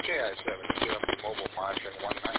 KI-7, mobile monitoring 19.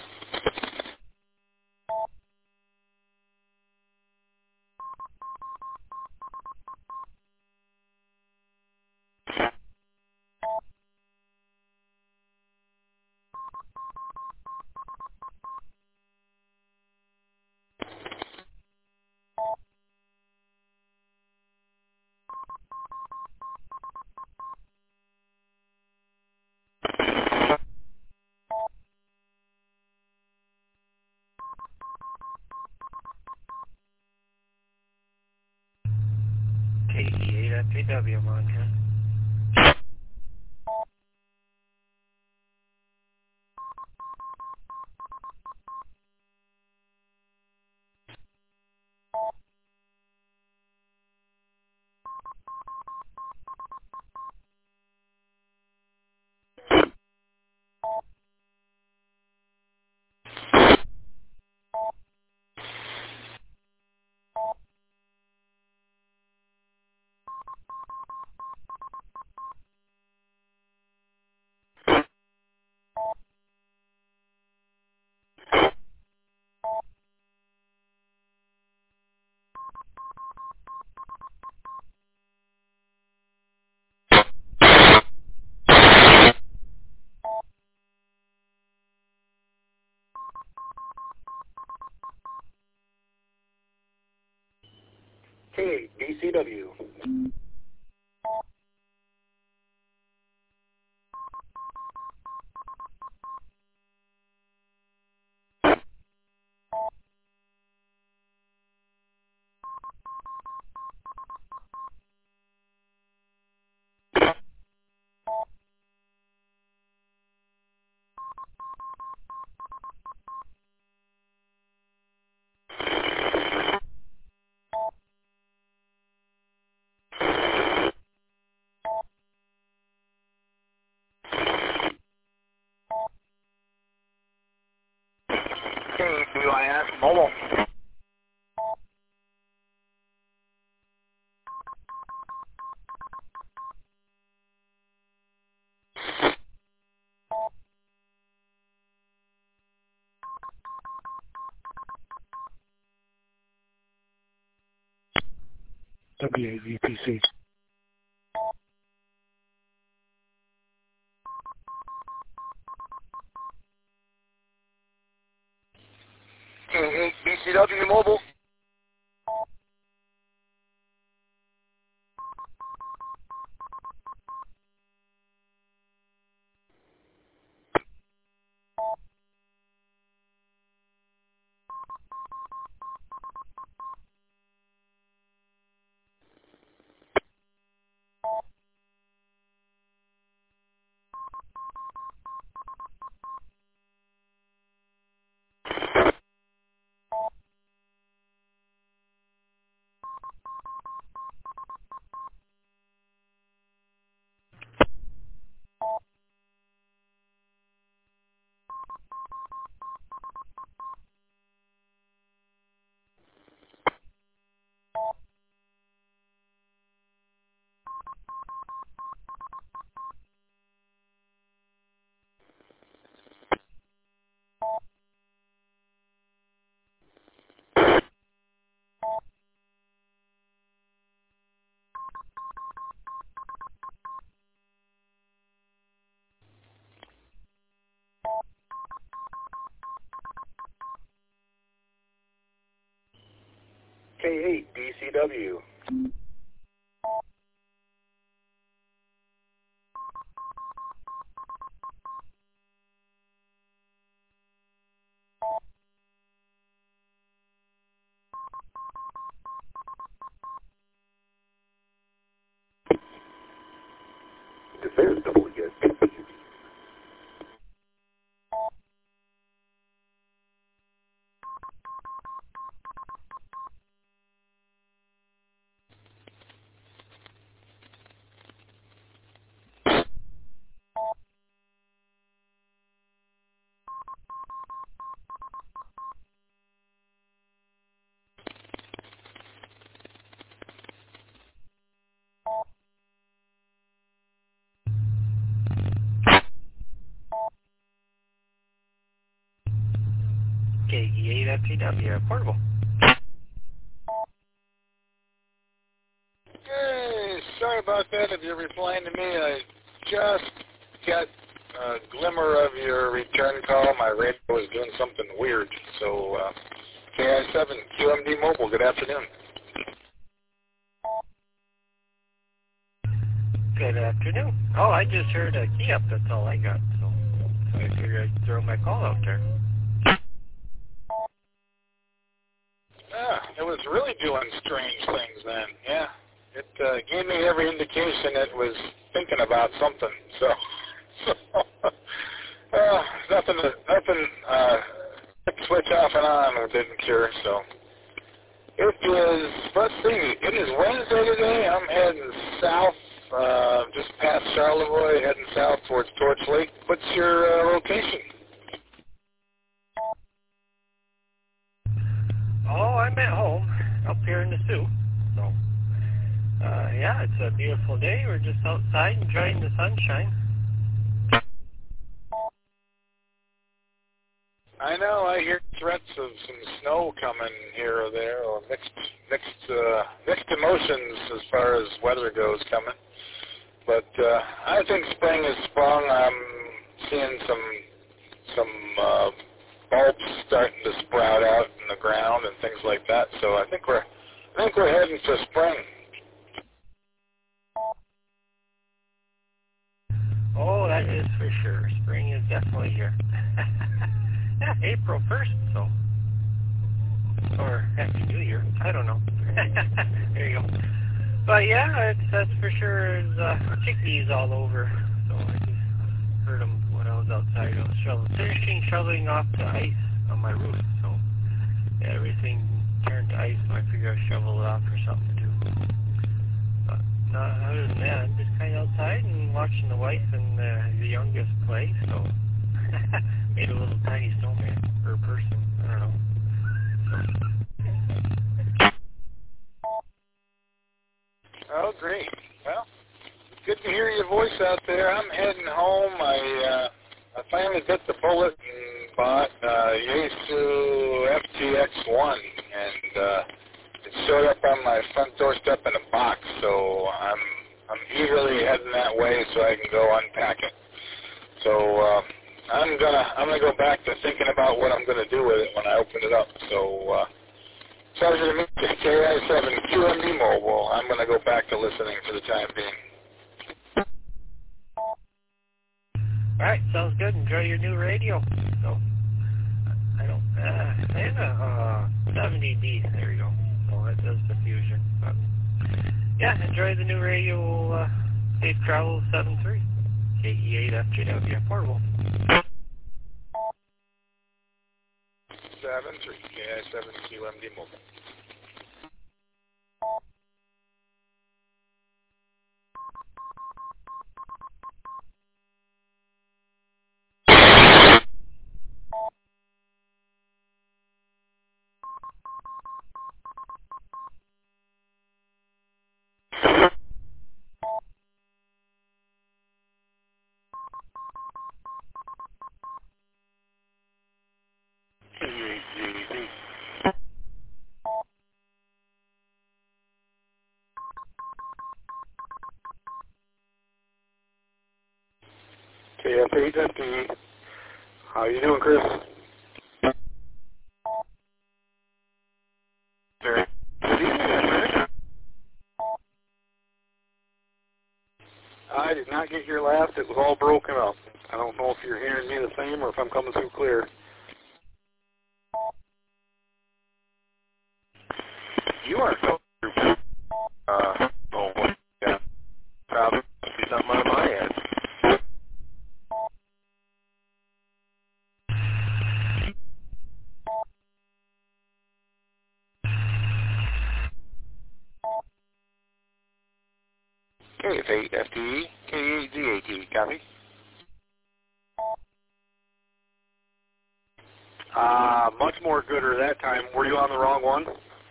KE8FPW monitoring. K8BCW. K8BYS mobile. WAVPC. K8BCW mobile. K8BCW. Defense WSPC. KE8FTW, portable. Hey, sorry about that. If you're replying to me, I just got a glimmer of your return call. My radio was doing something weird. So, KI7, QMD Mobile, good afternoon. Good afternoon. Oh, I just heard a key up. That's all I got. So I figured I'd throw my call out there. Yeah, it was really doing strange things then. Yeah, it gave me every indication it was thinking about something. So, nothing. Switch off and on didn't cure. So it is. Let's see. It is Wednesday today. I'm heading south. Just past Charlevoix, heading south towards Torch Lake. What's your location? Oh, I'm at home, up here in the Sioux. So, yeah, it's a beautiful day. We're just outside enjoying the sunshine. I know. I hear threats of some snow coming here or there, or mixed emotions as far as weather goes coming. But I think spring has sprung. I'm seeing some bulbs starting to sprout out in the ground and things like that. So I think we're heading for spring. Oh, that is for sure. Spring is definitely here. Yeah, April 1st, so. Or Happy New Year. I don't know. There you go. But yeah, that's for sure. There's chickadees all over. So I just heard them when I was outside. I was finishing shoveling off the ice on my roof. So yeah, everything turned to ice, so I figured I'd shovel it off or something too. But other than that, I'm just kind of outside and watching the wife and the youngest play. So made a little tiny snowman for a person. I don't know. So. Oh, great. Well, good to hear your voice out there. I'm heading home. I finally bit the bullet and bought Yaesu FTX1, and it showed up on my front doorstep in a box. So I'm eagerly heading that way so I can go unpack it. So I'm gonna go back to thinking about what I'm gonna do with it when I open it up. So. Pleasure to meet you, KI7 QMD Mobile. I'm going to go back to listening for the time being. All right, sounds good. Enjoy your new radio. So, I have a 70D. There you go. So that does the fusion. But yeah, enjoy the new radio. Safe travel 73. KE8FJW portable. 73 KI7 QMD Mobile. KF8FD. How you doing, Chris? Very good evening. I did not get your last. It was all broken up. I don't know if you're hearing me the same or if I'm coming through clear. You are coming through. Oh, yeah. Probably something on my end. KF8FD, K8ZAT, copy? Much more gooder that time. Were you on the wrong one?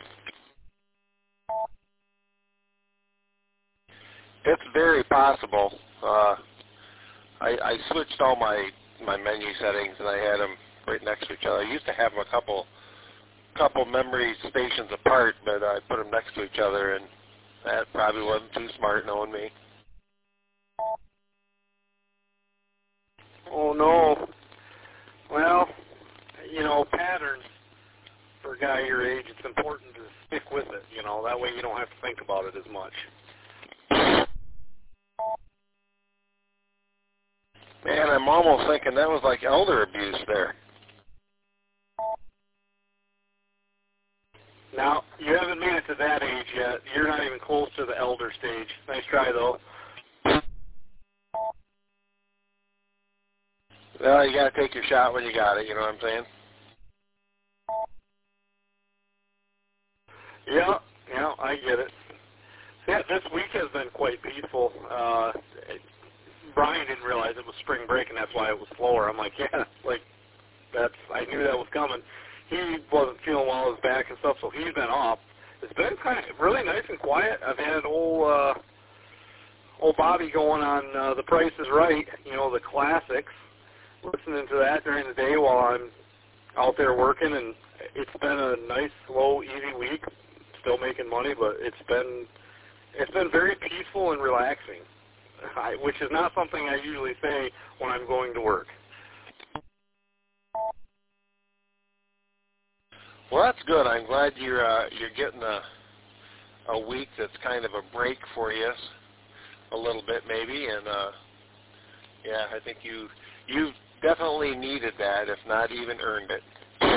It's very possible. I switched all my menu settings and I had them right next to each other. I used to have them a couple memory stations apart, but I put them next to each other, and that probably wasn't too smart knowing me. Oh, no. Well, patterns for a guy your age, it's important to stick with it, that way you don't have to think about it as much. Man, I'm almost thinking that was like elder abuse there. Now, you haven't made it to that age yet. You're not even close to the elder stage. Nice try, though. Well, you got to take your shot when you got it, you know what I'm saying? Yeah, I get it. Yeah, this week has been quite peaceful. Brian didn't realize it was spring break, and that's why it was slower. I'm like, I knew that was coming. He wasn't feeling well with his back and stuff, so he's been off. It's been kind of really nice and quiet. I've had old Bobby going on The Price is Right, the classics, listening to that during the day while I'm out there working, and it's been a nice, slow, easy week. Still making money, but it's been very peaceful and relaxing, which is not something I usually say when I'm going to work. Well, that's good. I'm glad you're getting a week that's kind of a break for you, a little bit maybe, and yeah, I think you definitely needed that, if not even earned it.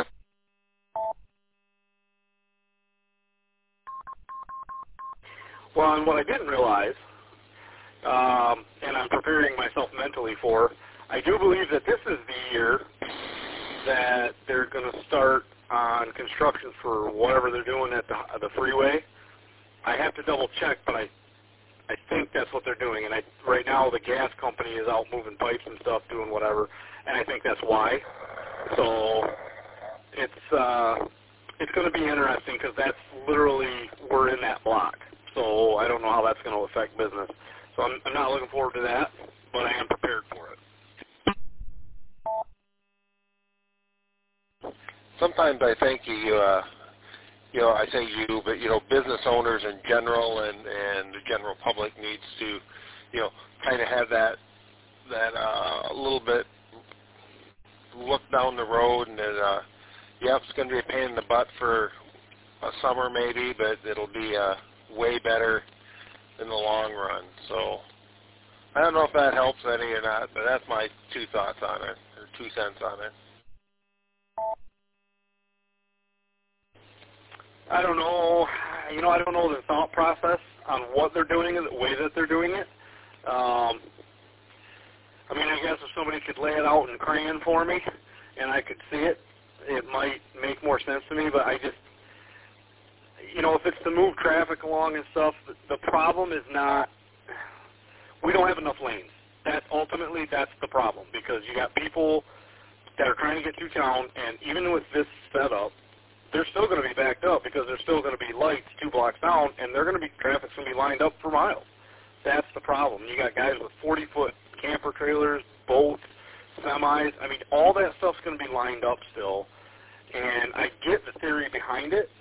Well, and what I didn't realize, and I'm preparing myself mentally for, I do believe that this is the year that they're going to start on construction for whatever they're doing at the freeway. I have to double check, but I think that's what they're doing. And right now the gas company is out moving pipes and stuff, doing whatever, and I think that's why. So it's going to be interesting because that's literally, we're in that block. So I don't know how that's going to affect business. So I'm not looking forward to that, but I am prepared for it. Sometimes I think I say you, but business owners in general and the general public needs to, kind of have that a little bit look down the road, and that it's going to be a pain in the butt for a summer maybe, but it'll be way better in the long run. So I don't know if that helps any or not, but that's my 2 thoughts on it, or 2 cents on it. I don't know. I don't know the thought process on what they're doing and the way that they're doing it. I guess if somebody could lay it out in crayon for me and I could see it, it might make more sense to me, but I just, if it's to move traffic along and stuff, the problem is not, we don't have enough lanes. That's the problem, because you got people that are trying to get through town, and even with this setup, they're still going to be backed up because there's still going to be lights 2 blocks down, and traffic's going to be lined up for miles. That's the problem. You got guys with 40-foot camper trailers, boats, semis. All that stuff's going to be lined up still, and I get the theory behind it,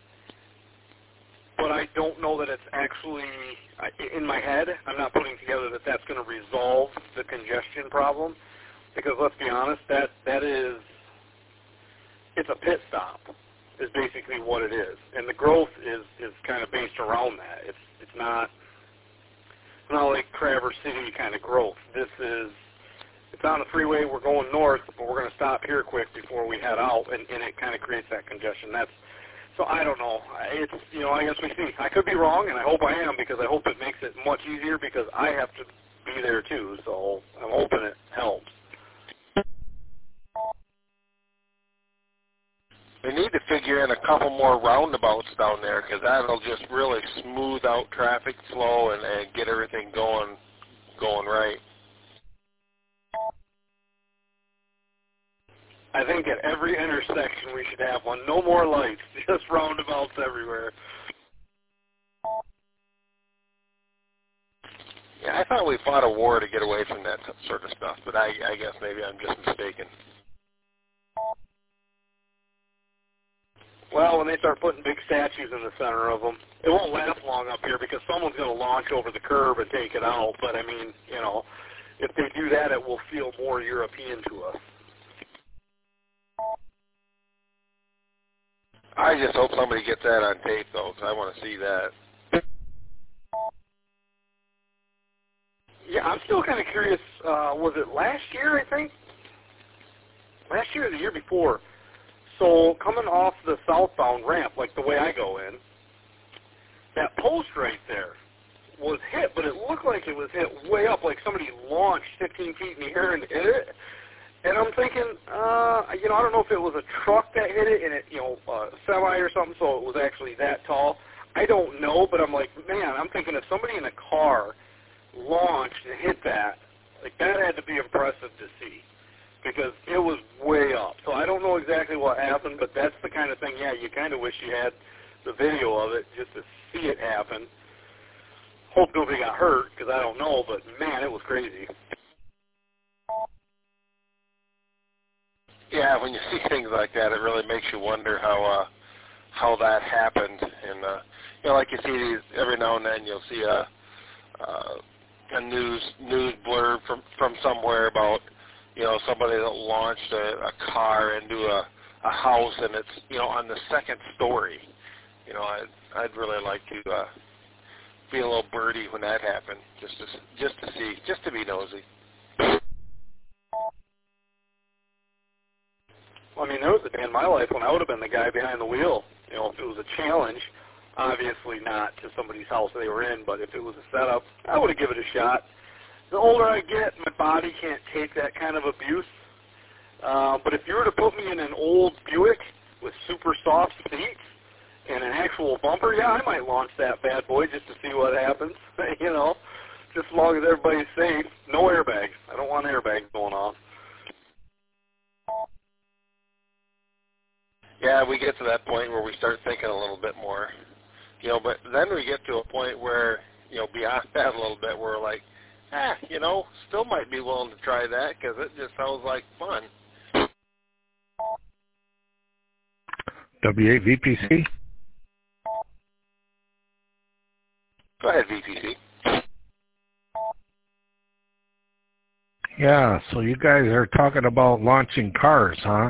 but I don't know that it's actually, in my head, I'm not putting together that that's going to resolve the congestion problem, because let's be honest, it's a pit stop is basically what it is, and the growth is kind of based around that. It's not like Traverse City kind of growth. It's on the freeway, we're going north, but we're going to stop here quick before we head out, and it kind of creates that congestion. So I don't know. I guess we see. I could be wrong, and I hope I am, because I hope it makes it much easier, because I have to be there too, so I'm hoping it helps. We need to figure in a couple more roundabouts down there, because that'll just really smooth out traffic flow and get everything going right. I think at every intersection we should have one. No more lights, just roundabouts everywhere. Yeah, I thought we fought a war to get away from that sort of stuff, but I guess maybe I'm just mistaken. Well, when they start putting big statues in the center of them, it won't last long up here because someone's going to launch over the curb and take it out. But, I mean, you know, if they do that, it will feel more European to us. I just hope somebody gets that on tape, though, because I want to see that. Yeah, I'm still kind of curious. Was it last year, I think? Last year or the year before. So coming off the southbound ramp, like the way I go in, that post right there was hit, but it looked like it was hit way up, like somebody launched 15 feet in the air and hit it. And I'm thinking, you know, I don't know if it was a truck that hit it and it, you know, semi or something, so it was actually that tall. I don't know, but I'm like, man, I'm thinking if somebody in a car launched and hit that, like that had to be impressive to see because it was way up. So I don't know exactly what happened, but that's the kind of thing, yeah, you kind of wish you had the video of it just to see it happen. Hope nobody got hurt because I don't know, but man, it was crazy. Yeah, when you see things like that, it really makes you wonder how that happened. And you know, like you see these every now and then, you'll see a news blurb from somewhere about, you know, somebody that launched a car into a house, and it's, you know, on the second story. You know, I'd really like to be a little birdie when that happened, just to see, just to be nosy. Well, I mean, there was a day in my life when I would have been the guy behind the wheel. You know, if it was a challenge, obviously not to somebody's house they were in, but if it was a setup, I would have given it a shot. The older I get, my body can't take that kind of abuse. But if you were to put me in an old Buick with super soft seats and an actual bumper, yeah, I might launch that bad boy just to see what happens. You know, just as long as everybody's safe. No airbags. I don't want airbags going off. Yeah, we get to that point where we start thinking a little bit more, you know, but then we get to a point where, you know, beyond that a little bit, we're like, you know, still might be willing to try that because it just sounds like fun. W8VPC? Go ahead, VPC. Yeah, so you guys are talking about launching cars, huh?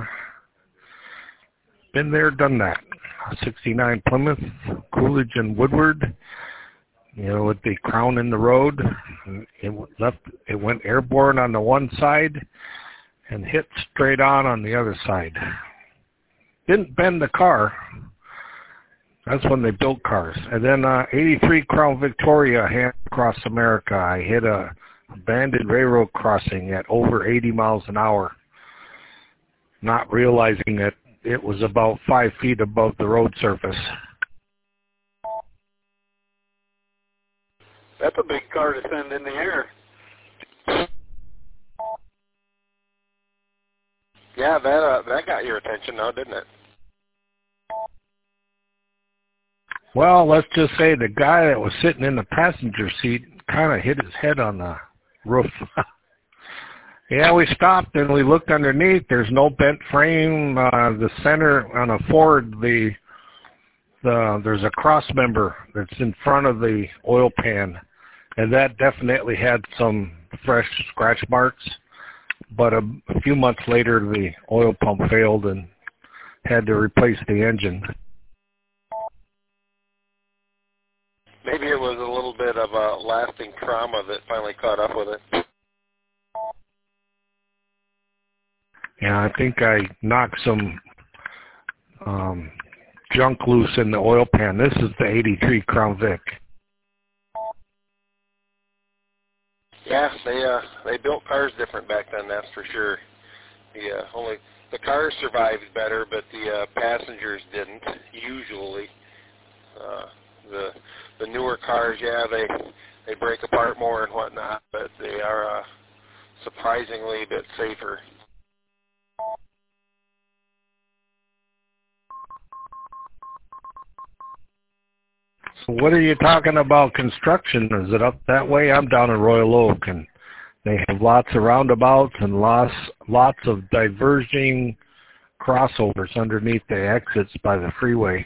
Been there, done that. 69 Plymouth, Coolidge and Woodward, you know, with the crown in the road. It went airborne on the one side and hit straight on the other side. Didn't bend the car. That's when they built cars. And then 83 Crown Victoria, hand across America. I hit a abandoned railroad crossing at over 80 miles an hour, not realizing that it was about 5 feet above the road surface. That's a big car to send in the air. Yeah, that got your attention now, didn't it? Well, let's just say the guy that was sitting in the passenger seat kind of hit his head on the roof. Yeah, we stopped and we looked underneath. There's no bent frame. The center on a Ford, there's a cross member that's in front of the oil pan, and that definitely had some fresh scratch marks. But a few months later, the oil pump failed and had to replace the engine. Maybe it was a little bit of a lasting trauma that finally caught up with it. Yeah, I think I knocked some junk loose in the oil pan. This is the 83 Crown Vic. Yeah, they built cars different back then, that's for sure. The cars survived better, but the passengers didn't usually. The newer cars, yeah, they break apart more and whatnot, but they are surprisingly a bit safer. So what are you talking about construction? Is it up that way? I'm down in Royal Oak, and they have lots of roundabouts and lots of diverging crossovers underneath the exits by the freeway.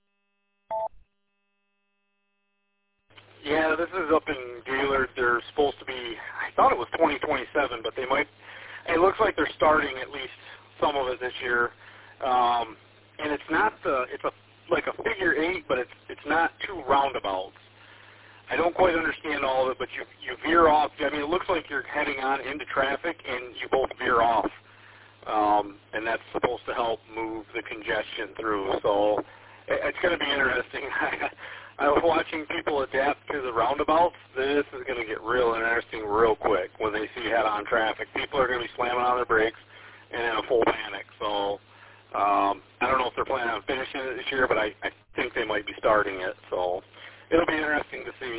Yeah, this is up in Gaylord. They're supposed to be, I thought it was 2027, but they might, it looks like they're starting at least some of it this year. And it's not like a figure eight, but it's not two roundabouts. I don't quite understand all of it, but you veer off. I mean, it looks like you're heading on into traffic, and you both veer off. And that's supposed to help move the congestion through. So it's going to be interesting. I was watching people adapt to the roundabouts. This is going to get real interesting real quick when they see head-on traffic. People are going to be slamming on their brakes and in a full panic. So I don't know if they're planning on finishing it this year, but I think they might be starting it. So it'll be interesting to see.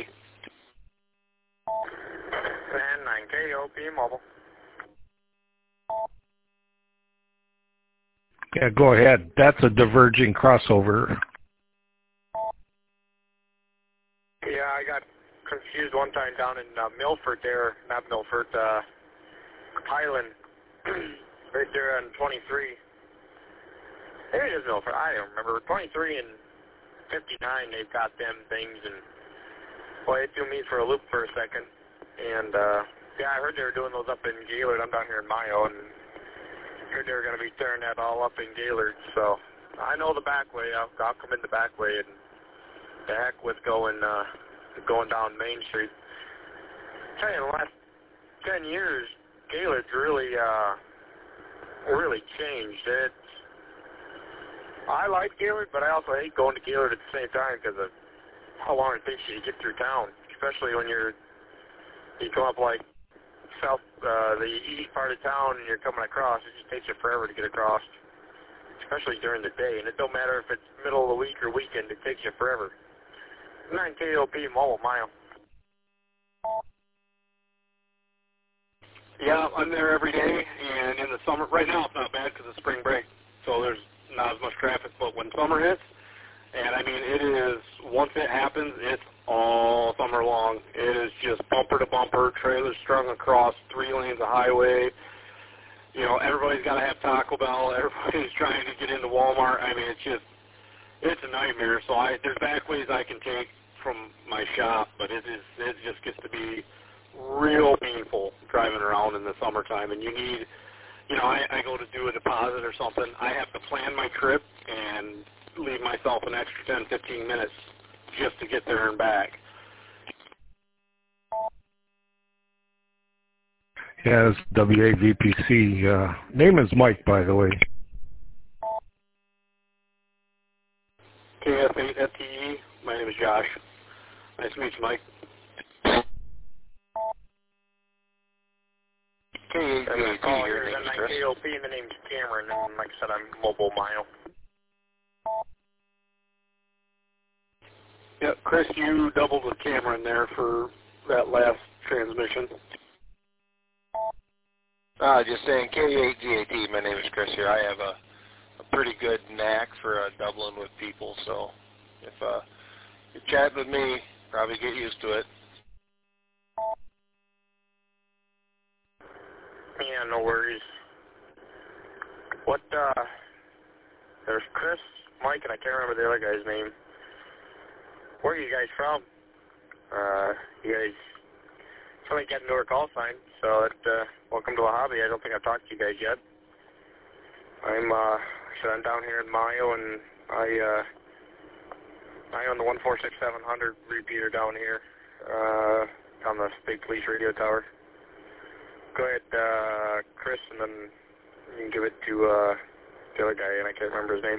And 9KOP Mobile. Yeah, go ahead. That's a diverging crossover. Yeah, I got confused one time down in Milford there, not Milford, Highland, right there on 23. Maybe it is Milford, I don't remember. 23 and 59, they've got them things, and boy, it threw me for a loop for a second. And yeah, I heard they were doing those up in Gaylord. I'm down here in Mayo, and heard they were going to be tearing that all up in Gaylord. So I know the back way. I'll come in the back way, and the heck with going down Main Street. I tell you, in the last 10 years, Gaylord's really changed. I like Gaylord, but I also hate going to Gaylord at the same time because of how long it takes you to get through town, especially when you come up like south, the east part of town, and you're coming across. It just takes you forever to get across, especially during the day. And it don't matter if it's middle of the week or weekend; it takes you forever. 9KOP Mobile Mile. Yeah, I'm there every day, and in the summer, right now it's not bad because it's spring break, so there's not as much traffic, but when summer hits, and I mean it is, once it happens, it's all summer long. It is just bumper to bumper, trailers strung across 3 lanes of highway. You know, everybody's got to have Taco Bell, everybody's trying to get into Walmart. I mean, it's a nightmare. So there's back ways I can take from my shop, but it just gets to be real painful driving around in the summertime. And you need, you know, I go to do a deposit or something. I have to plan my trip and leave myself an extra 10, 15 minutes just to get there and back. Yeah, it's WAVPC. Name is Mike, by the way. KF8FTE. My name is Josh. Nice to meet you, Mike. I'm calling here. Is that 9KOP? And the name's Cameron, and like I said, I'm Mobile Mile. Yeah, Chris, you doubled with Cameron there for that last transmission. Just saying, K8GAT, my name is Chris here. I have a pretty good knack for doubling with people, so if you chat with me, probably get used to it. Yeah, no worries. What, there's Chris, Mike, and I can't remember the other guy's name. Where are you guys from? You guys, somebody got into our call sign, so welcome to a hobby. I don't think I've talked to you guys yet. I'm down here in Mayo, and I own the 146-700 repeater down here on the State Police radio tower. Go ahead, Chris, and then you can give it to the other guy, and I can't remember his name.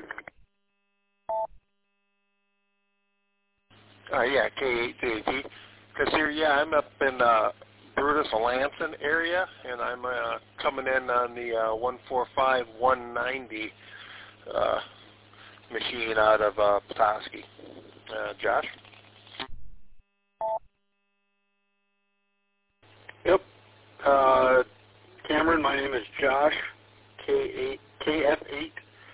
Yeah, K8GAT. Chris here, yeah, I'm up in Brutus, Alanson area, and I'm coming in on the 145-190 machine out of Petoskey. Josh? Yep. Cameron, my name is Josh, KF8FTE.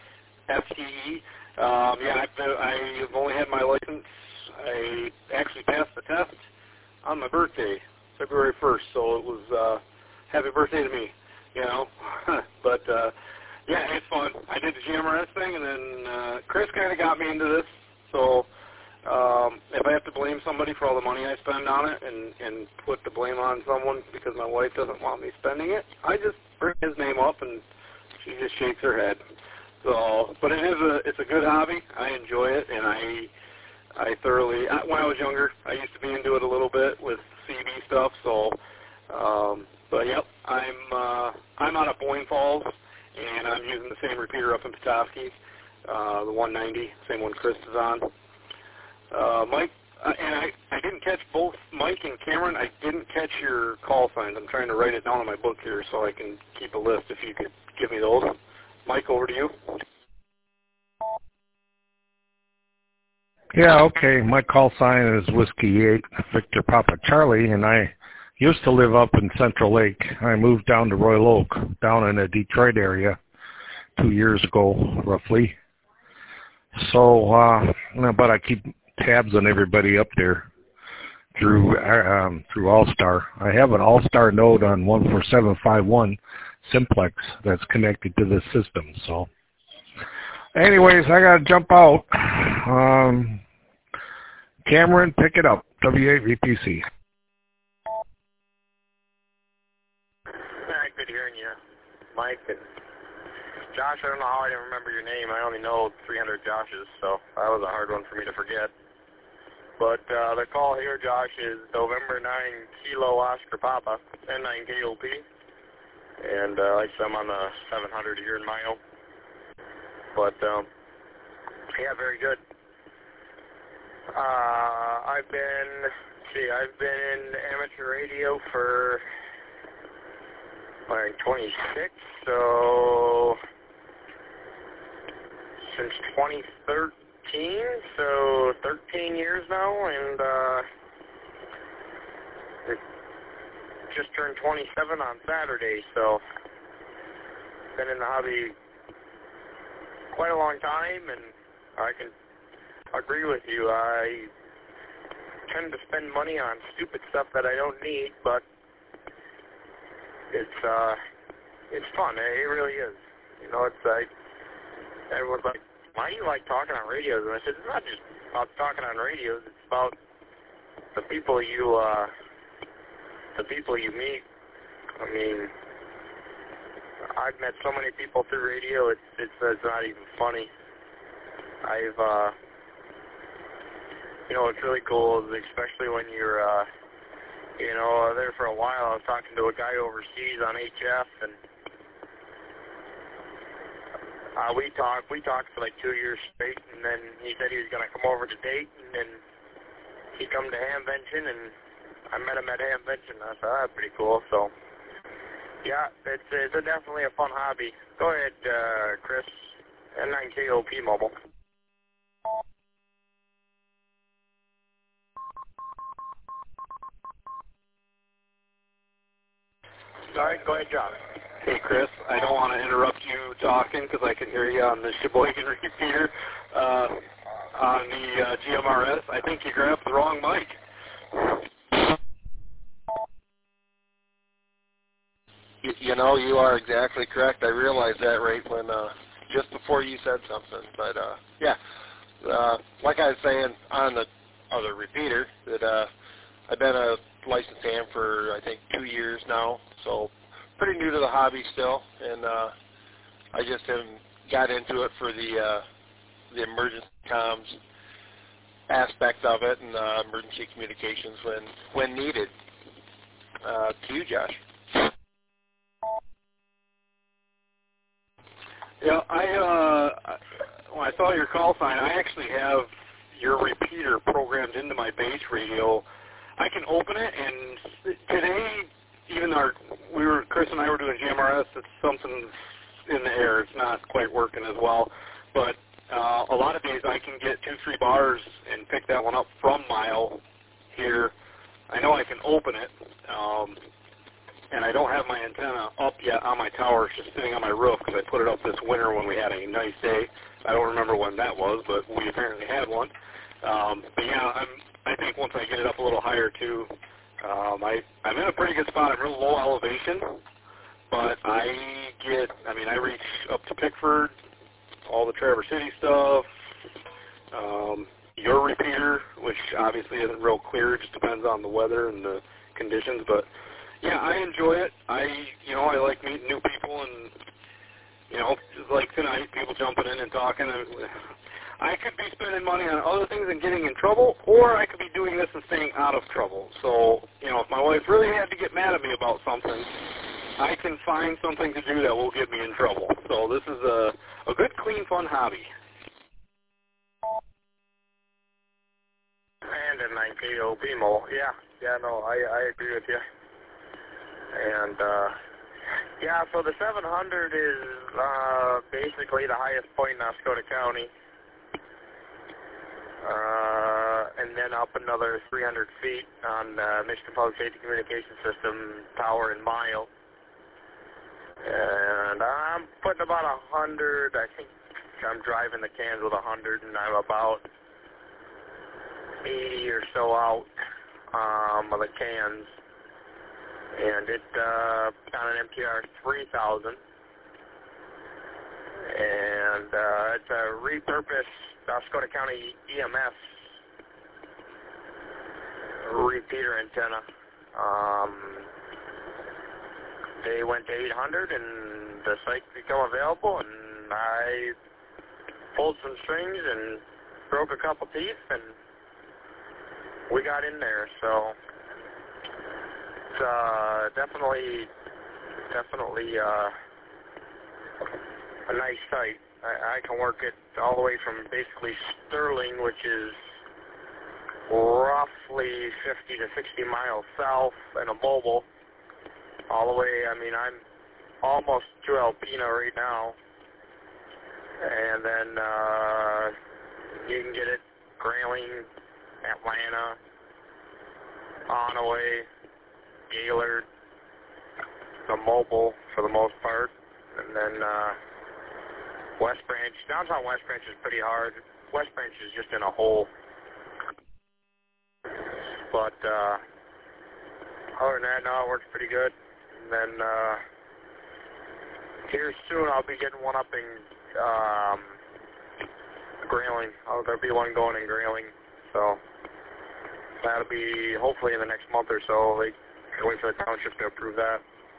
Yeah, I've only had my license. I actually passed the test on my birthday, February 1st, so it was happy birthday to me, you know. But, yeah, it's fun. I did the GMRS thing, and then Chris kind of got me into this. So if I have to blame somebody for all the money I spend on it and put the blame on someone because my wife doesn't want me spending it, I just bring his name up, and she just shakes her head. So, but it's a good hobby. I enjoy it, and I thoroughly, when I was younger, I used to be into it a little bit with CB stuff. So, but yep, I'm out of Boyne Falls, and I'm using the same repeater up in Petoskey, the 190, same one Chris is on. Mike, and I didn't catch both Mike and Cameron. I didn't catch your call signs. I'm trying to write it down in my book here so I can keep a list if you could give me those. Mike, over to you. Yeah, okay. My call sign is Whiskey 8, Victor Papa Charlie, and I used to live up in Central Lake. I moved down to Royal Oak, down in the Detroit area 2 years ago, roughly. So, but I keep tabs on everybody up there through All-Star. I have an All-Star node on 14751 Simplex that's connected to this system. So, anyways, I got to jump out. Cameron, pick it up. W8VPC. Good hearing you, Mike. And Josh, I don't know how I didn't remember your name. I only know 300 Joshes, so that was a hard one for me to forget. But the call here, Josh, is November 9 Kilo Oscar Papa, 10-9 KOP. And like I said, I'm on the 700 here in Mayo. But, yeah, very good. I've been in amateur radio for 26, so since 2013, so 13 years now, and it just turned 27 on Saturday, so been in the hobby quite a long time, and I can agree with you. I tend to spend money on stupid stuff that I don't need, but it's fun. It really is. You know, it's like everyone's like, "Why do you like talking on radios?" And I said, "It's not just about talking on radios. It's about the people you meet." I mean, I've met so many people through radio. It's not even funny. You know, what's really cool is especially when you're, there for a while. I was talking to a guy overseas on HF, and we talked for like 2 years straight, and then he said he was going to come over to Dayton, and he come to Hamvention, and I met him at Hamvention. I thought, that's pretty cool. So, yeah, it's definitely a fun hobby. Go ahead, Chris, N9KOP Mobile. All right, go ahead, John. Hey, Chris, I don't want to interrupt you talking because I can hear you on the Sheboygan repeater on the GMRS. I think you grabbed the wrong mic. You know, you are exactly correct. I realized that right when just before you said something. But, yeah, like I was saying on the other repeater, that I've been a licensed ham for, I think, 2 years now, so pretty new to the hobby still, and I just got into it for the emergency comms aspect of it and emergency communications when needed. To you, Josh. Yeah, when I saw your call sign, I actually have your repeater programmed into my base radio. I can open it, and today, even Chris and I were doing GMRS, it's something in the air. It's not quite working as well. But a lot of days I can get 2-3 bars and pick that one up from Mile here. I know I can open it, and I don't have my antenna up yet on my tower. It's just sitting on my roof because I put it up this winter when we had a nice day. I don't remember when that was, but we apparently had one. But yeah, I think once I get it up a little higher too, I'm in a pretty good spot. I'm real low elevation, but I reach up to Pickford all the Traverse City stuff, your repeater, which obviously isn't real clear, it just depends on the weather and the conditions, but yeah, I enjoy it. I like meeting new people, and just like tonight, people jumping in and talking. I could be spending money on other things and getting in trouble, or I could be doing this and staying out of trouble. So, if my wife really had to get mad at me about something, I can find something to do that will get me in trouble. So this is a good, clean, fun hobby. And a 9KO BMO, I agree with you. And, so the 700 is basically the highest point in Oscoda County. And then up another 300 feet on Michigan Public Safety Communication System Tower in Mayo. And I'm putting about 100, I think I'm driving the cans with 100, and I'm about 80 or so out of the cans. And it on an MTR 3000. And it's a repurposed Oscoda County EMS repeater antenna. They went to 800 and the site became available, and I pulled some strings and broke a couple teeth, and we got in there. So it's definitely a nice site. I can work it all the way from basically Sterling, which is roughly 50 to 60 miles south, and a mobile, all the way. I'm almost to Alpena right now. And then you can get it Grayling, Atlanta, Onaway, Gaylord, the mobile for the most part. And then West Branch, downtown West Branch is pretty hard. West Branch is just in a hole. But other than that, no, it works pretty good. And then here soon I'll be getting one up in Grayling. There'll be one going in Grayling. So that'll be hopefully in the next month or so. They can wait for the township to approve that.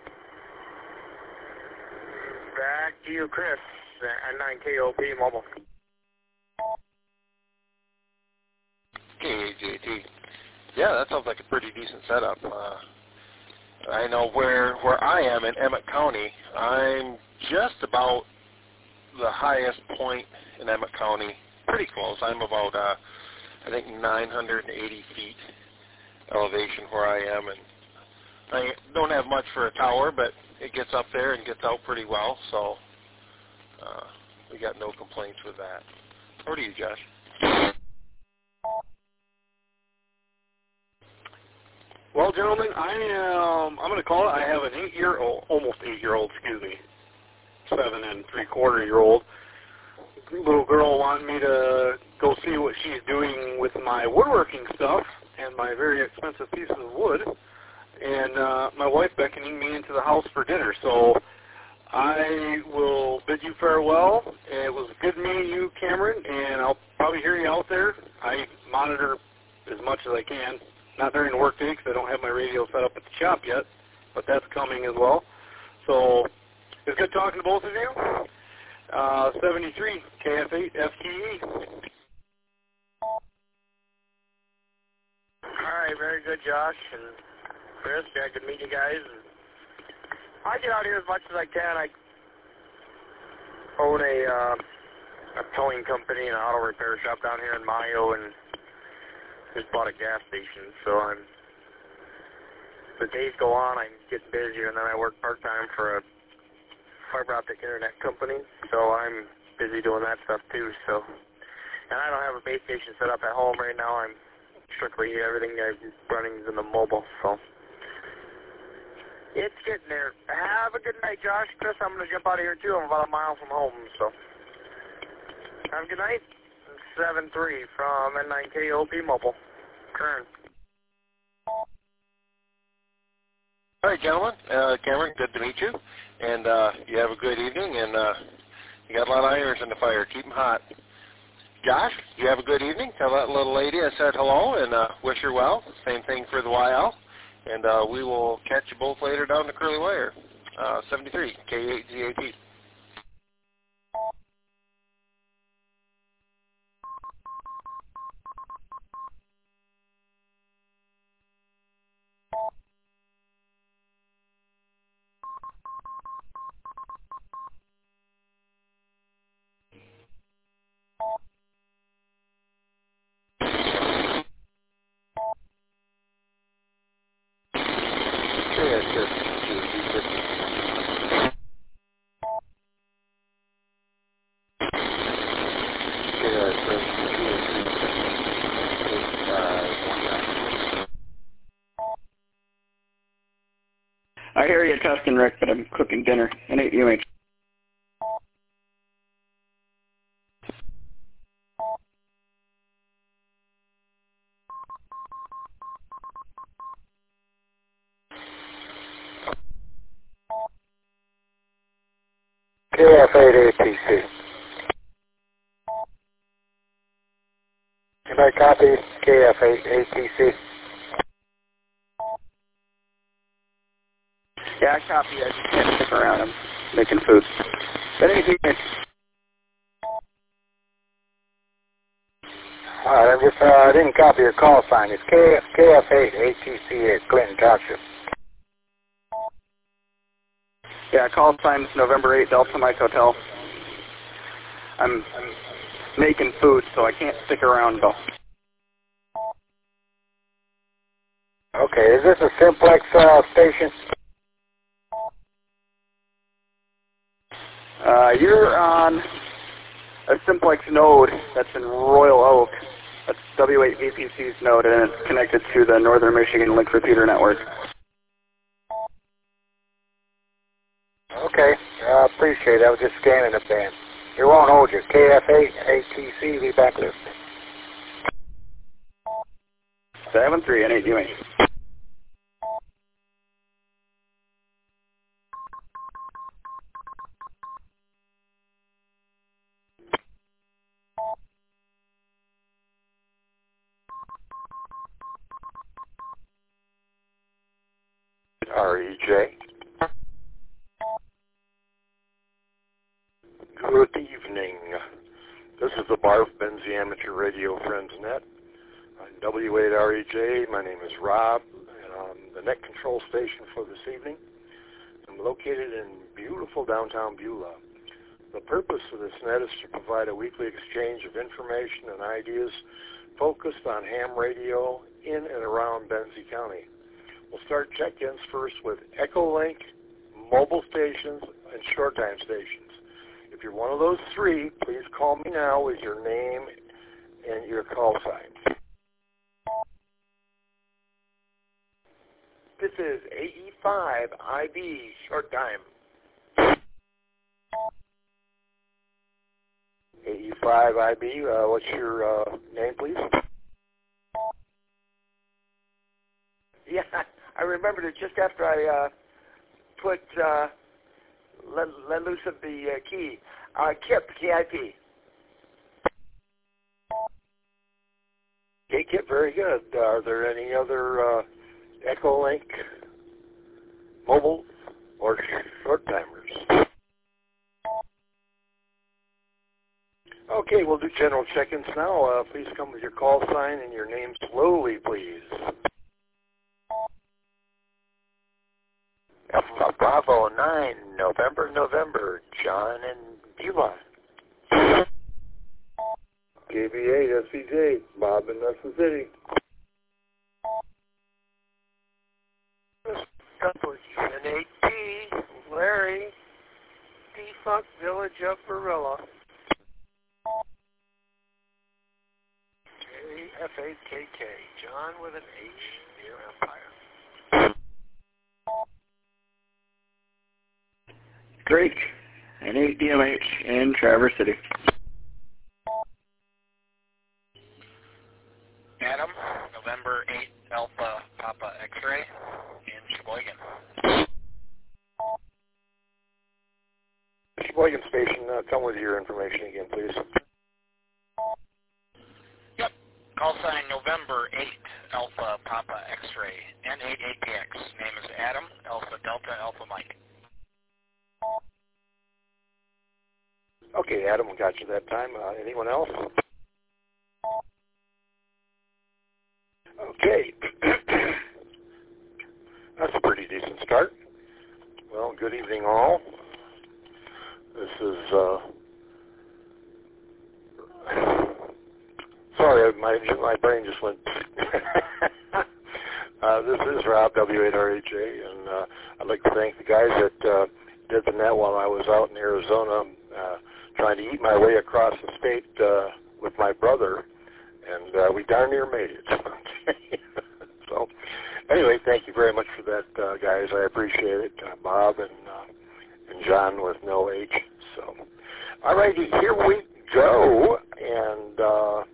Back to you, Chris, at 9KOP Mobile. KAJT. Yeah, that sounds like a pretty decent setup. I know where I am in Emmett County, I'm just about the highest point in Emmett County, pretty close. I'm about, I think, 980 feet elevation where I am, and I don't have much for a tower, but it gets up there and gets out pretty well, so we got no complaints with that. Over to you, Josh. Well, gentlemen, I'm going to call it. I have an almost 8-year-old, 7 3/4-year-old little girl wanting me to go see what she's doing with my woodworking stuff and my very expensive pieces of wood, and my wife beckoning me into the house for dinner. So I will bid you farewell. It was good meeting you, Cameron, and I'll probably hear you out there. I monitor as much as I can. Not during the work day because I don't have my radio set up at the shop yet, but that's coming as well. So it's good talking to both of you. 73 KF8 FTE. All right, very good, Josh and Chris. Yeah, good meeting you guys. I get out here as much as I can. I own a towing company and an auto repair shop down here in Mayo, and just bought a gas station, so the days go on, I'm getting busier, and then I work part-time for a fiber optic internet company, so I'm busy doing that stuff too, so, and I don't have a base station set up at home right now. I'm strictly, everything I'm running is in the mobile, so it's getting there. Have a good night, Josh. Chris, I'm going to jump out of here too. I'm about a mile from home, so have a good night. 7-3 from N9KOP Mobile. Kern. All right, gentlemen. Cameron, good to meet you. And you have a good evening. And You got a lot of irons in the fire. Keep them hot. Josh, you have a good evening. Tell that little lady I said hello and wish her well. Same thing for the YL. And we will catch you both later down the Curly Wire. 73, K8GAP. I hear you, Tuscan Rick, but I'm cooking dinner. N8UH. KF8ATC. Can I copy KF8ATC? Yeah, I copy. I just can't stick around. I'm making food. N8UH. All right, I didn't copy your call sign. It's KF8ATC at Clinton Township. Yeah, call sign November 8, Delta Mike Hotel. I'm making food, so I can't stick around, though. Okay, is this a Simplex station? You're on a Simplex node that's in Royal Oak. That's W8VPC's node, and it's connected to the Northern Michigan Link Repeater Network. Okay, I appreciate it. I was just scanning the band. You won't hold you. KF8ATC, be back listening. 73, N8UH. REJ. Good evening. This is the Barf Benzie Amateur Radio Friends Net. On W8REJ, my name is Rob, and I'm the net control station for this evening. I'm located in beautiful downtown Beulah. The purpose of this net is to provide a weekly exchange of information and ideas focused on ham radio in and around Benzie County. We'll start check-ins first with Echolink, mobile stations, and short time stations. If you're one of those three, please call me now with your name and your call sign. This is AE5IB, short time. AE5IB, what's your name, please? Yeah, I remembered it just after I let loose of the key. KIP, KIP. Okay, Kip, very good. Are there any other Echolink mobile or short timers? Okay, we'll do general check-ins now. Please come with your call sign and your name slowly, please. Alpha Bravo 9, November, John and Beulah. KB8, SCJ, Bob in Nelson City. N8P, Larry, Defunct Village of Barilla. F8KK, John with an H, near Empire. Drake, N8DMH in Traverse City. Adam, November 8, Alpha Papa X-Ray in Sheboygan. Sheboygan Station, come with your information again, please. Yep. Call sign November 8, Alpha Papa X-Ray, N88PX. Name is Adam, Alpha Delta Alpha Mike. Okay, Adam, we got you that time. Anyone else? Okay. That's a pretty decent start. Well, good evening, all. This is, sorry, my brain just went. This is Rob, W8RHA, and I'd like to thank the guys that did the net while I was out in Arizona trying to eat my way across the state with my brother, and we darn near made it. So, anyway, thank you very much for that, guys. I appreciate it, Bob and John with no H. So, all righty, here we go, and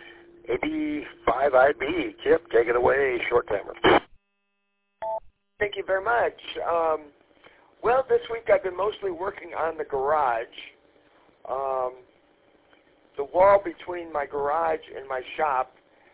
85IB, Kip, take it away, short timer. Thank you very much. Well, this week I've been mostly working on the garage. The wall between my garage and my shop,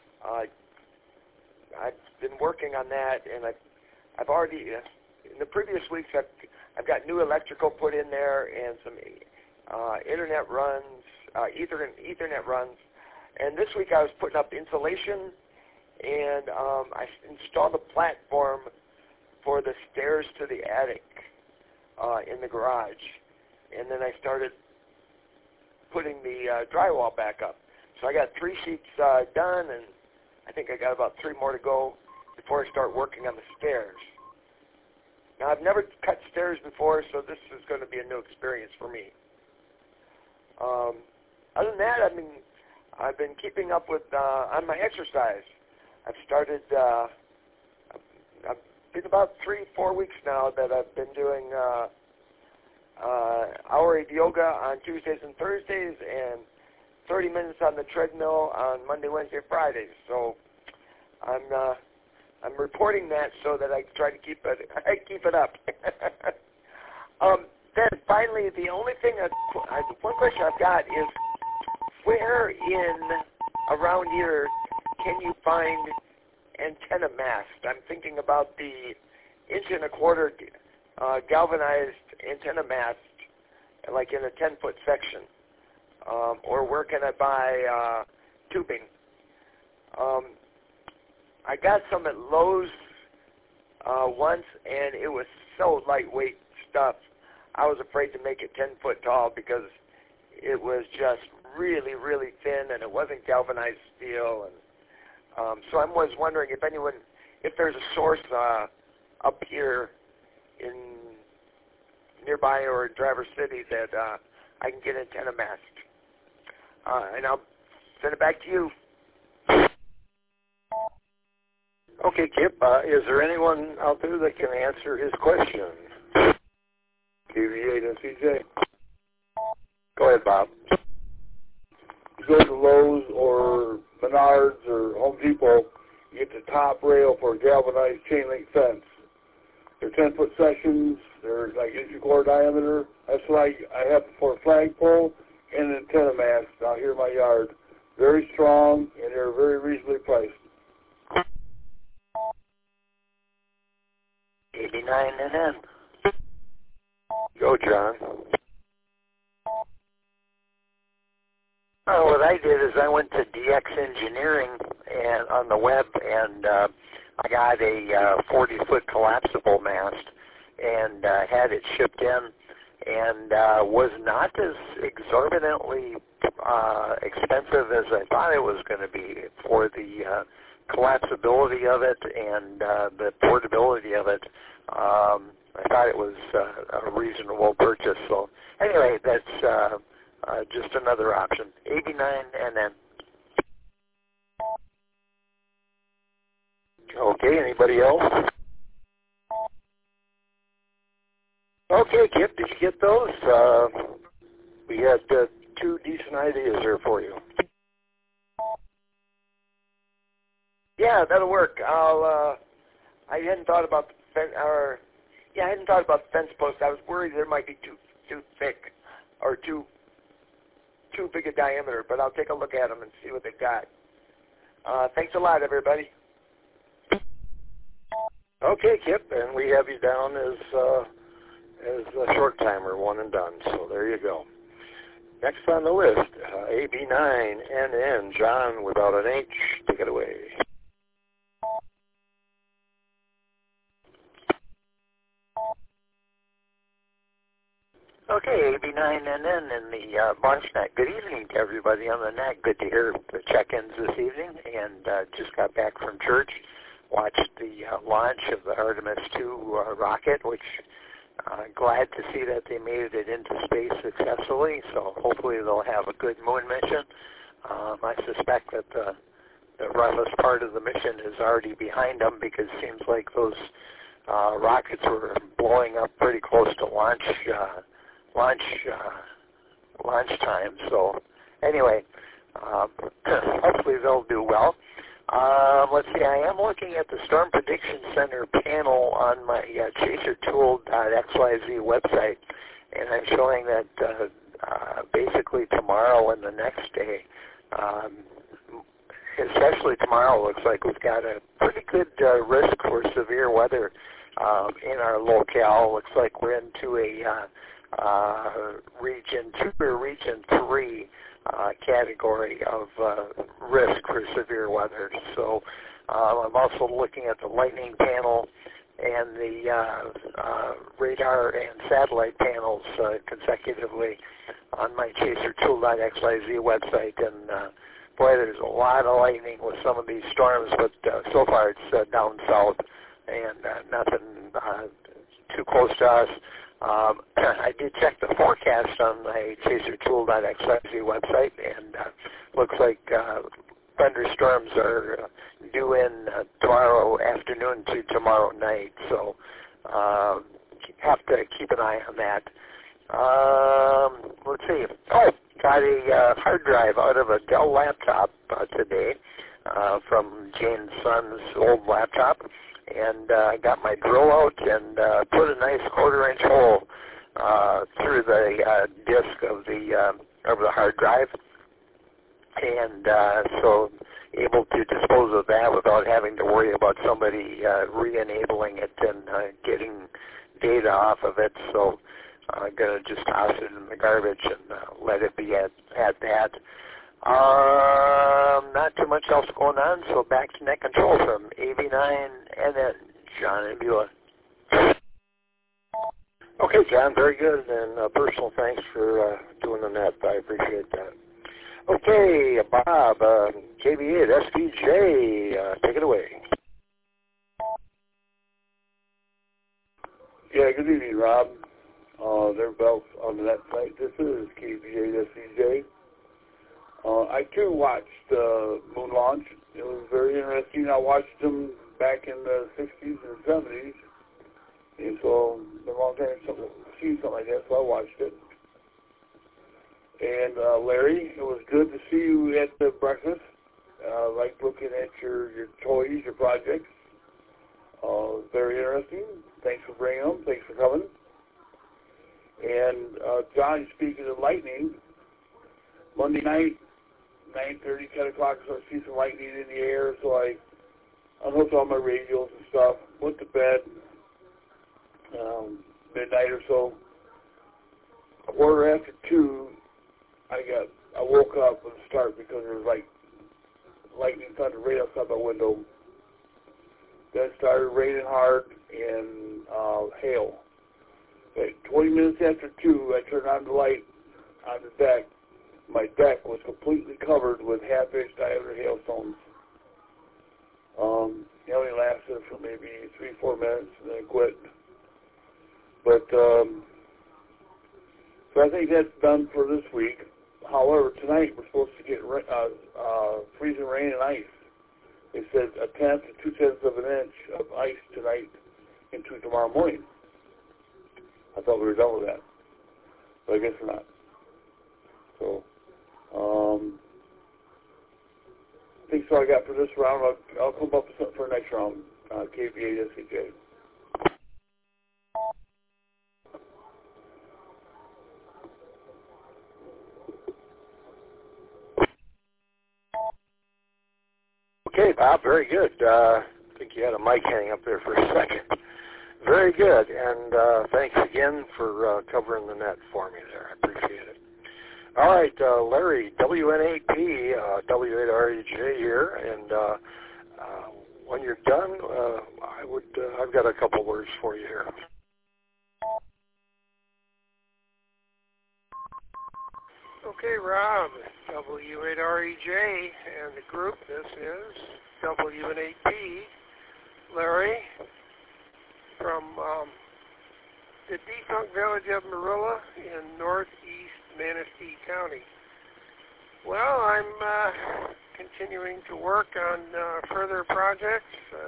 I've been working on that, and I've already, in the previous weeks, I've got new electrical put in there and some internet runs, Ethernet runs. And this week I was putting up insulation, and I installed a platform for the stairs to the attic in the garage. And then I started putting the drywall back up. So I got 3 sheets done, and I think I got about 3 more to go before I start working on the stairs. Now, I've never cut stairs before, so this is going to be a new experience for me. Other than that, I've been keeping up with on my exercise. I've started. I've been about 3-4 weeks now that I've been doing hour of yoga on Tuesdays and Thursdays, and 30 minutes on the treadmill on Monday, Wednesday, Fridays. So I'm reporting that so that I try to keep it up. Then finally, the only thing one question I've got is, where around here can you find antenna mast? I'm thinking about the 1.25 inch galvanized antenna mast, like in a 10-foot section. Or where can I buy tubing? I got some at Lowe's once, and it was so lightweight stuff. I was afraid to make it 10 foot tall because it was just really, really thin, and it wasn't galvanized steel. And so I was wondering if there's a source up here in nearby or in Traverse City that I can get antenna mast. And I'll send it back to you. Okay, Kip, is there anyone out there that can answer his question? KV8 and CJ. Go ahead, Bob. You go to Lowe's or Menards or Home Depot, you get the top rail for a galvanized chain link fence. They're 10-foot sections. They're like 1.25 inch diameter. That's what I have for a flagpole and an antenna mast out here in my yard. Very strong, and they're very reasonably priced. 89 and N. Go, John. What I did is I went to DX Engineering and on the web, and I got a 40-foot collapsible mast and had it shipped in, and was not as exorbitantly expensive as I thought it was going to be for the collapsibility of it and the portability of it. I thought it was a reasonable purchase. So anyway, that's just another option. 89 and then. Okay, anybody else? Okay, Kip, did you get those? We had 2 decent ideas here for you. Yeah, that'll work. I hadn't thought about the fence post. I was worried there might be too thick. or too big a diameter, but I'll take a look at them and see what they've got. Thanks a lot, everybody. Okay, Kip, and we have you down as a short timer, one and done. So there you go. Next on the list, AB9NN, John without an H. Take it away. Okay, AB9NN in the launch net. Good evening to everybody on the net. Good to hear the check-ins this evening, and just got back from church. Watched the launch of the Artemis II rocket, which glad to see that they made it into space successfully. So hopefully they'll have a good moon mission. I suspect that the roughest part of the mission is already behind them, because it seems like those rockets were blowing up pretty close to launch time. So anyway, hopefully they'll do well. Let's see, I am looking at the Storm Prediction Center panel on my chasertool.xyz website, and I'm showing that basically tomorrow and the next day, especially tomorrow, looks like we've got a pretty good risk for severe weather in our locale. Looks like we're into a Region 2 or Region 3 category of risk for severe weather. So I'm also looking at the lightning panel and the radar and satellite panels consecutively on my chasertool.xyz website. And boy, there's a lot of lightning with some of these storms, but so far it's down south and nothing too close to us. I did check the forecast on my chasertool.xyz website, and looks like thunderstorms are due in tomorrow afternoon to tomorrow night, so have to keep an eye on that. Let's see. Oh, got a hard drive out of a Dell laptop today from Jane's son's old laptop. And I got my drill out and put a nice 1/4-inch hole through the disk of the hard drive, and so able to dispose of that without having to worry about somebody re-enabling it and getting data off of it. So I'm gonna just toss it in the garbage and let it be at that. Not too much else going on, so back to net control from AB9NN, John and Beulah. Okay, John, very good, and personal thanks for doing the net. I appreciate that. Okay, Bob, KB8 SVJ, take it away. Yeah, good evening, Rob. They're both on the net site. This is KB8 SVJ. I too watched moon launch. It was very interesting. I watched them back in the 60s and 70s, and so it's been a long time to see something like that, so I watched it. And Larry, it was good to see you at the breakfast. Like looking at your toys, your projects. Very interesting. Thanks for bringing them. Thanks for coming. And John, speaking of lightning, Monday night, 9:30, 10 o'clock, so I see some lightning in the air, so I unhooked all my radios and stuff, went to bed, midnight or so. 2:15, I woke up with a start because there was like lightning thunder right outside my window. Then it started raining hard and hail. At 20 minutes after 2, I turned on the light on the deck. My deck was completely covered with half-inch diameter hailstones. It only lasted for maybe 3-4 minutes and then it quit. But, so I think that's done for this week. However, tonight we're supposed to get freezing rain and ice. They said 1/10 to 2/10 of an inch of ice tonight into tomorrow morning. I thought we were done with that, but I guess we're not. So, I think so I got for this round. I'll come up with something for next round, KB8 SCJ. Okay, Bob, very good. I think you had a mic hang up there for a second. Very good, and thanks again for covering the net for me there. I appreciate it. All right, Larry, WN8P, W8REJ here, and when you're done, I've got a couple words for you here. Okay, Rob, W8REJ and the group. This is WN8P. Larry from the defunct village of Marilla in northeast Manistee County. Well, I'm continuing to work on further projects.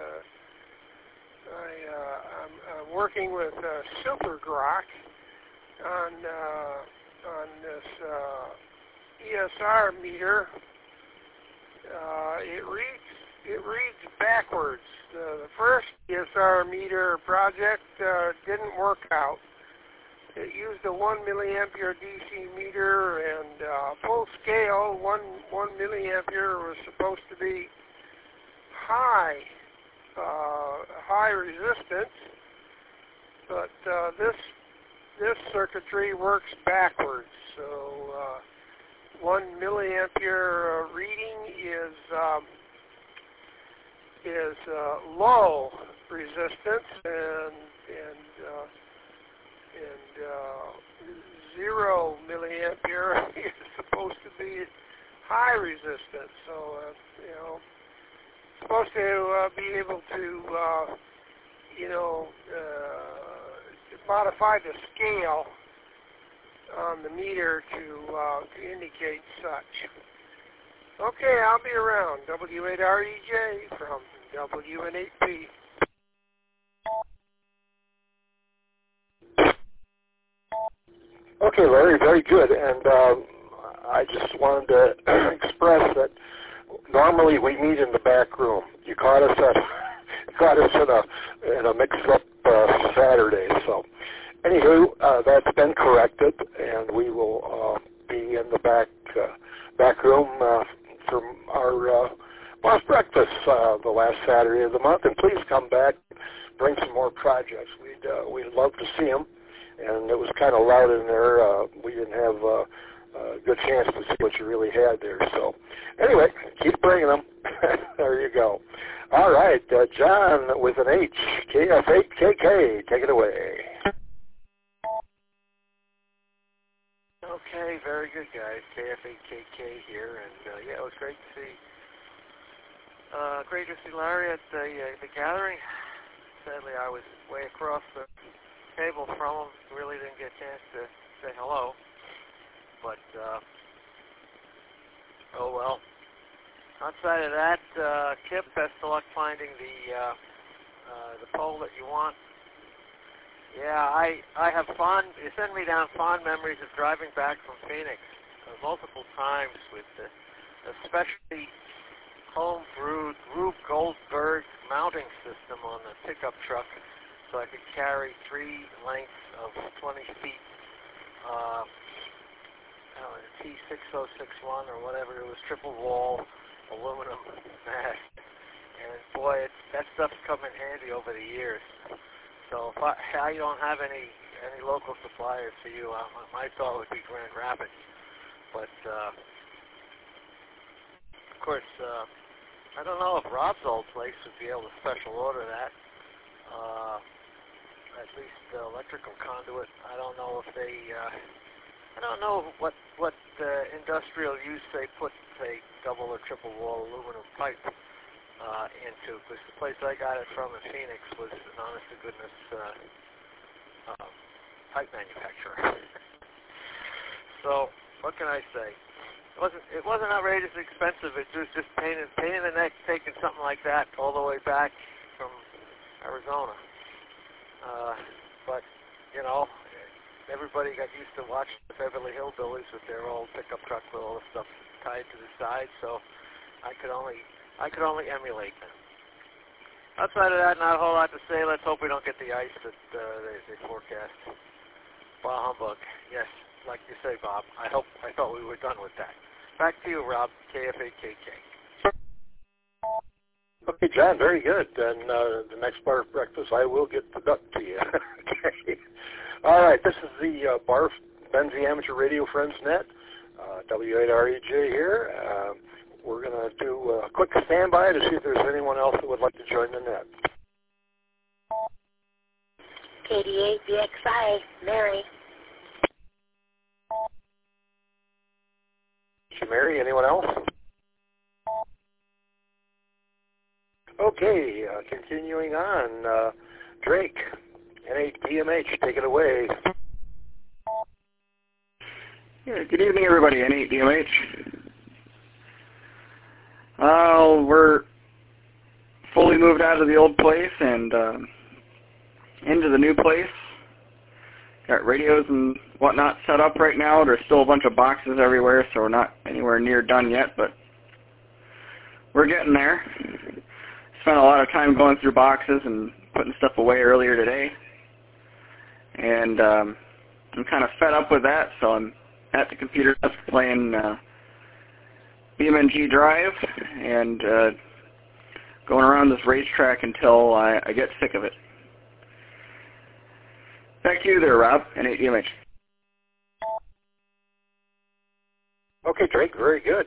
I'm working with Supergrok on this ESR meter. It reads backwards. The first ESR meter project didn't work out. It used a 1 milliampere DC meter, and full scale 1 milliampere was supposed to be high resistance, but this circuitry works backwards. So 1 milliampere reading is low resistance, and 0 milliampere is supposed to be high resistance. So supposed to be able to modify the scale on the meter to indicate such. Okay, I'll be around. W8REJ from WN8P. Okay, Larry, very good. And I just wanted to express that normally we meet in the back room. You caught us in a mix-up Saturday. So, anywho, that's been corrected, and we will be in the back room for our boss breakfast the last Saturday of the month. And please come back, bring some more projects. We'd love to see them. And it was kind of loud in there. We didn't have a good chance to see what you really had there. So, anyway, keep bringing them. There you go. All right, John with an H, KF8KK, take it away. Okay, very good, guys. KF8KK here, and yeah, it was great to see Larry at the gathering. Sadly, I was way across the table from him. Really didn't get a chance to say hello, but oh well. Outside of that, Kip, best of luck finding the pole that you want. Yeah, I have you send me down fond memories of driving back from Phoenix multiple times with especially home-brewed Rube Goldberg mounting system on the pickup truck, so I could carry 3 lengths of 20 feet, T6061 or whatever it was, triple wall aluminum mast. And boy, that stuff's come in handy over the years. So if I don't have any local suppliers for you, my thought would be Grand Rapids. But of course, I don't know if Rob's old place would be able to special order that. At least electrical conduit. I don't know if they. I don't know what industrial use they put, say, double or triple wall aluminum pipe into, because the place I got it from in Phoenix was an honest-to-goodness pipe manufacturer. So what can I say? It wasn't outrageously expensive. It was just pain in the neck taking something like that all the way back from Arizona. But everybody got used to watching the Beverly Hillbillies with their old pickup truck with all the stuff tied to the side, so I could only emulate them. Outside of that, not a whole lot to say. Let's hope we don't get the ice that they forecast. Bah humbug. Yes, like you say, Bob. I thought we were done with that. Back to you, Rob, KF8KK. Okay, John, very good. And the next Barf Breakfast, I will get the duck to you. Okay. All right, this is the Barf Benzie Amateur Radio Friends Net, W8REJ here. We're going to do a quick standby to see if there's anyone else that would like to join the net. KD8BXI, Mary. Mary, anyone else? Okay, continuing on, Drake, N8DMH, take it away. Yeah, good evening, everybody, N8DMH. We're fully moved out of the old place and into the new place. Got radios and whatnot set up right now. There's still a bunch of boxes everywhere, so we're not anywhere near done yet, but we're getting there. Spent a lot of time going through boxes and putting stuff away earlier today. And I'm kind of fed up with that, so I'm at the computer desk playing BeamNG Drive and going around this racetrack until I get sick of it. Back to you there, Rob, N8DMH. Okay, Drake, very good.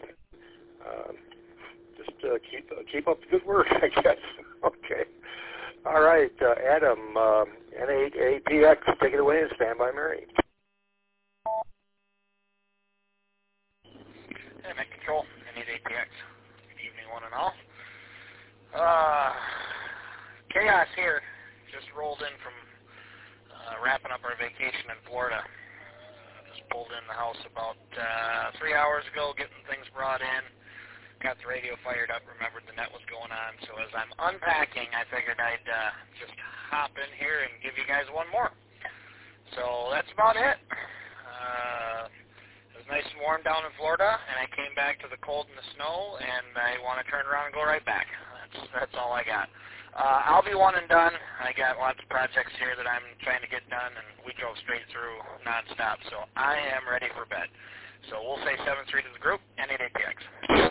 Just keep up the good work, I guess. Okay. All right, Adam, N8APX, take it away and stand by Mary. Hey, Net Control, N8APX. Good evening, one and all. Chaos here. Just rolled in from wrapping up our vacation in Florida. Just pulled in the house about 3 hours ago, getting things brought in. Got the radio fired up, remembered the net was going on. So as I'm unpacking, I figured I'd just hop in here and give you guys one more. So that's about it. It was nice and warm down in Florida, and I came back to the cold and the snow, and I want to turn around and go right back. That's all I got. I'll be one and done. I got lots of projects here that I'm trying to get done, and we drove straight through nonstop, so I am ready for bed. So we'll say 7-3 to the group, N8APX.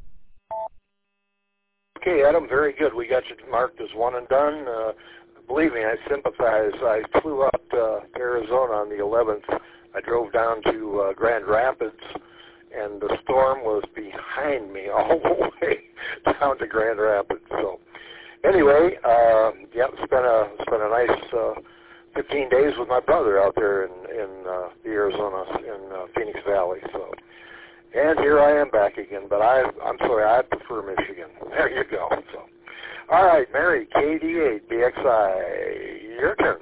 Okay, Adam, very good. We got you marked as one and done. Believe me, I sympathize. I flew up to Arizona on the 11th. I drove down to Grand Rapids, and the storm was behind me all the way down to Grand Rapids. So anyway, yeah, spent a nice 15 days with my brother out there in the Arizona, in Phoenix Valley. So, and here I am back again, but I'm sorry, I prefer Michigan. There you go. So, all right, Mary, KD8BXI, your turn.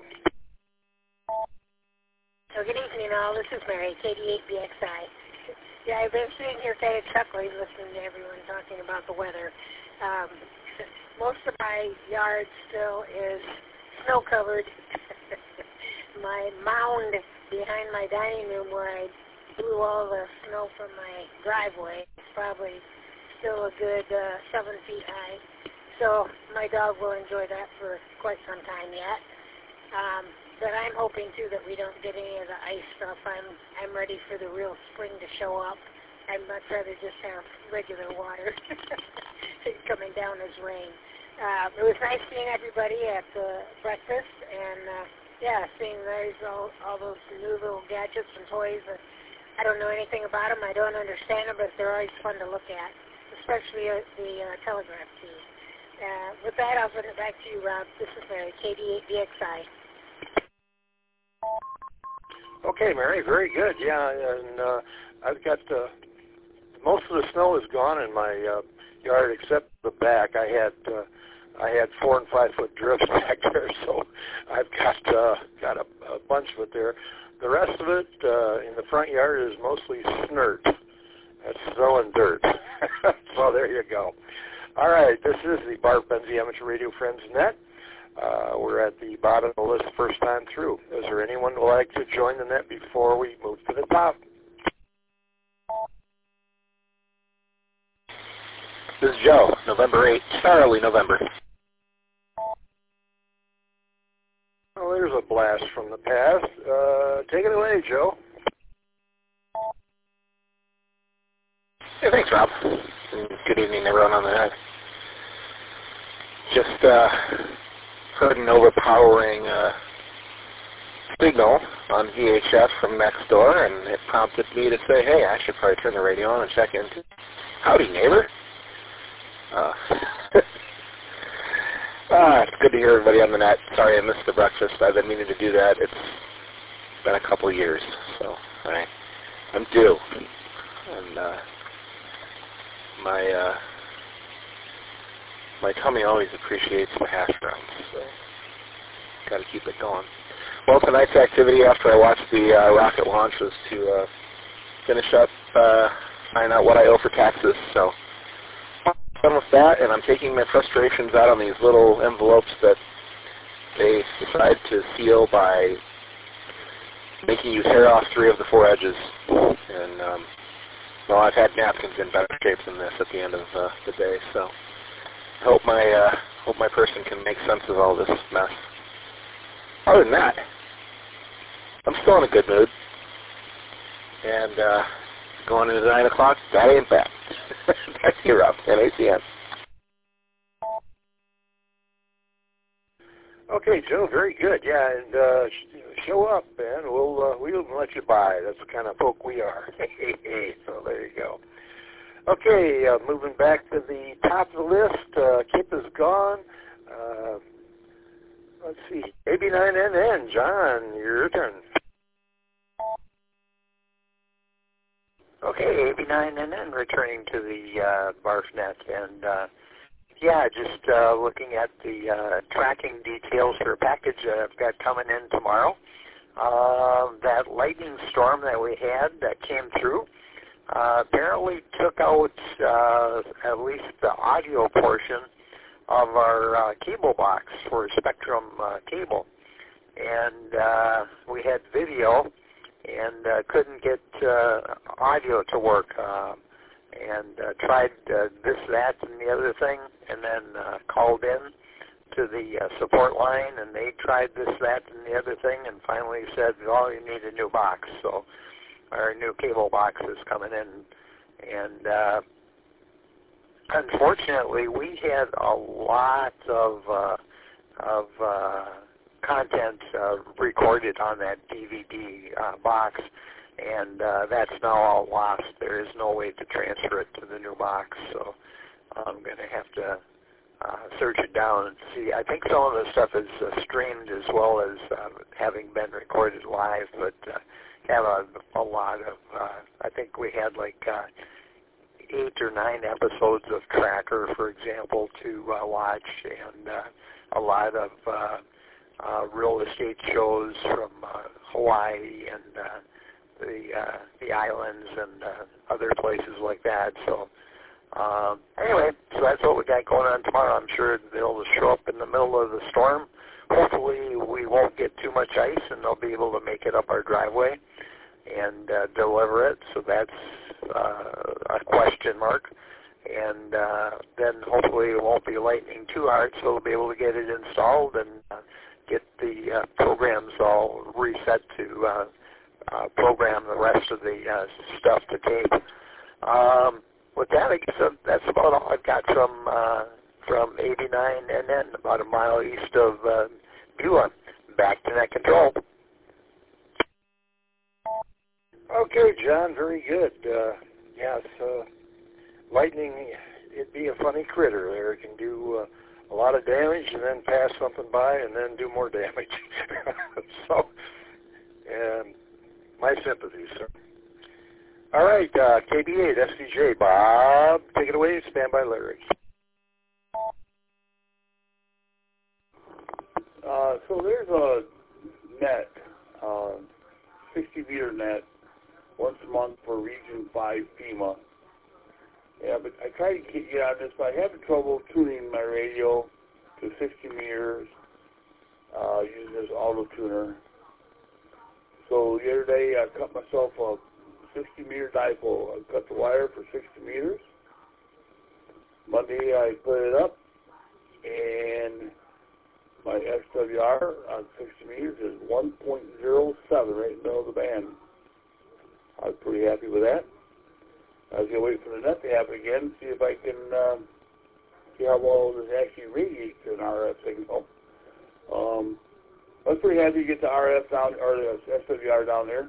So good evening, all. This is Mary, KD8BXI. Yeah, I've been sitting here kind of chuckling, listening to everyone talking about the weather. Most of my yard still is snow-covered. My mound behind my dining room where I blew all the snow from my driveway is probably still a good 7 feet high. So my dog will enjoy that for quite some time yet. But I'm hoping, too, that we don't get any of the ice stuff. I'm ready for the real spring to show up. I'd much rather just have regular water coming down as rain. It was nice seeing everybody at the breakfast, and, yeah, seeing there's all those new little gadgets and toys. I don't know anything about them. I don't understand them, but they're always fun to look at, especially the telegraph tube. With that, I'll send it back to you, Rob. This is Mary, KD8BXI. Okay, Mary, very good. Yeah, and I've got most of the snow is gone in my yard except the back. I had 4 and 5 foot drifts back there, so I've got a bunch of it there. The rest of it in the front yard is mostly snert. That's snow and dirt. So there you go. All right, this is the Barf Benzie Amateur Radio Friends Net. We're at the bottom of the list first time through. Is there anyone who would like to join the net before we move to the top? This is Joe, November 8th, early November. Oh, there's a blast from the past. Take it away, Joe. Hey, thanks, Rob. Good evening, everyone on the net. just heard an overpowering signal on VHF from next door, and it prompted me to say, hey, I should probably turn the radio on and check in. Howdy, neighbor. It's good to hear everybody on the net. Sorry I missed the breakfast. I've been meaning to do that. It's been a couple of years, so I'm due. And my tummy always appreciates the hash browns, so got to keep it going. Well, tonight's activity after I watched the rocket launch was to finish up, find out what I owe for taxes. So done with that, and I'm taking my frustrations out on these little envelopes that they decide to seal by making you tear off 3 of the 4 edges. And well, I've had napkins in better shape than this at the end of the day, so I hope my person can make sense of all this mess. Other than that, I'm still in a good mood. And going into 9 o'clock, that ain't bad. Back to you, Rob, NACN. Okay, Joe, very good. Yeah, and show up, man. We'll let you by. That's the kind of folk we are. So there you go. Okay, moving back to the top of the list. Kip is gone. Let's see. AB9NN, John, your turn. Okay, AB9NN returning to the BarfNet, and just looking at the tracking details for a package that I've got coming in tomorrow. That lightning storm that we had that came through apparently took out at least the audio portion of our cable box for Spectrum cable. And we had video and couldn't get audio to work. And tried this, that, and the other thing, and then called in to the support line, and they tried this, that, and the other thing, and finally said, oh, you need a new box. So our new cable box is coming in. And unfortunately, we had a lot of content recorded on that DVD box, and that's now all lost. There is no way to transfer it to the new box, so I'm going to have to search it down and see. I think some of the stuff is streamed as well as having been recorded live, but have a lot of, I think we had like 8 or 9 episodes of Tracker, for example, to watch, and a lot of real estate shows from Hawaii and the islands and other places like that. So anyway, so that's what we got going on tomorrow. I'm sure they'll show up in the middle of the storm. Hopefully we won't get too much ice and they'll be able to make it up our driveway and deliver it. So that's a question mark. And then hopefully it won't be lightning too hard, so we'll be able to get it installed and get the programs all reset to program the rest of the stuff to tape. With that, I guess that's about all I've got from AB9NN, about a mile east of Beulah. Back to net control. Okay, John, very good. Yes, lightning, it'd be a funny critter there. It can do a lot of damage and then pass something by and then do more damage. So, my sympathies, sir. All right, KB8, FCJ, Bob, take it away. Stand by, Larry. So there's a net, 60-meter net, once a month for Region 5 FEMA. Yeah, but I tried to get on this, but I have trouble tuning my radio to 60 meters using this auto tuner. So the other day I cut myself a 60-meter dipole. I cut the wire for 60 meters. Monday I put it up, and my XWR on 60 meters is 1.07, right in the middle of the band. I was pretty happy with that. I was going to wait for the net to happen again, see if I can see how well this actually radiates an RF signal. I was pretty happy to get the RF down, or the SWR down there.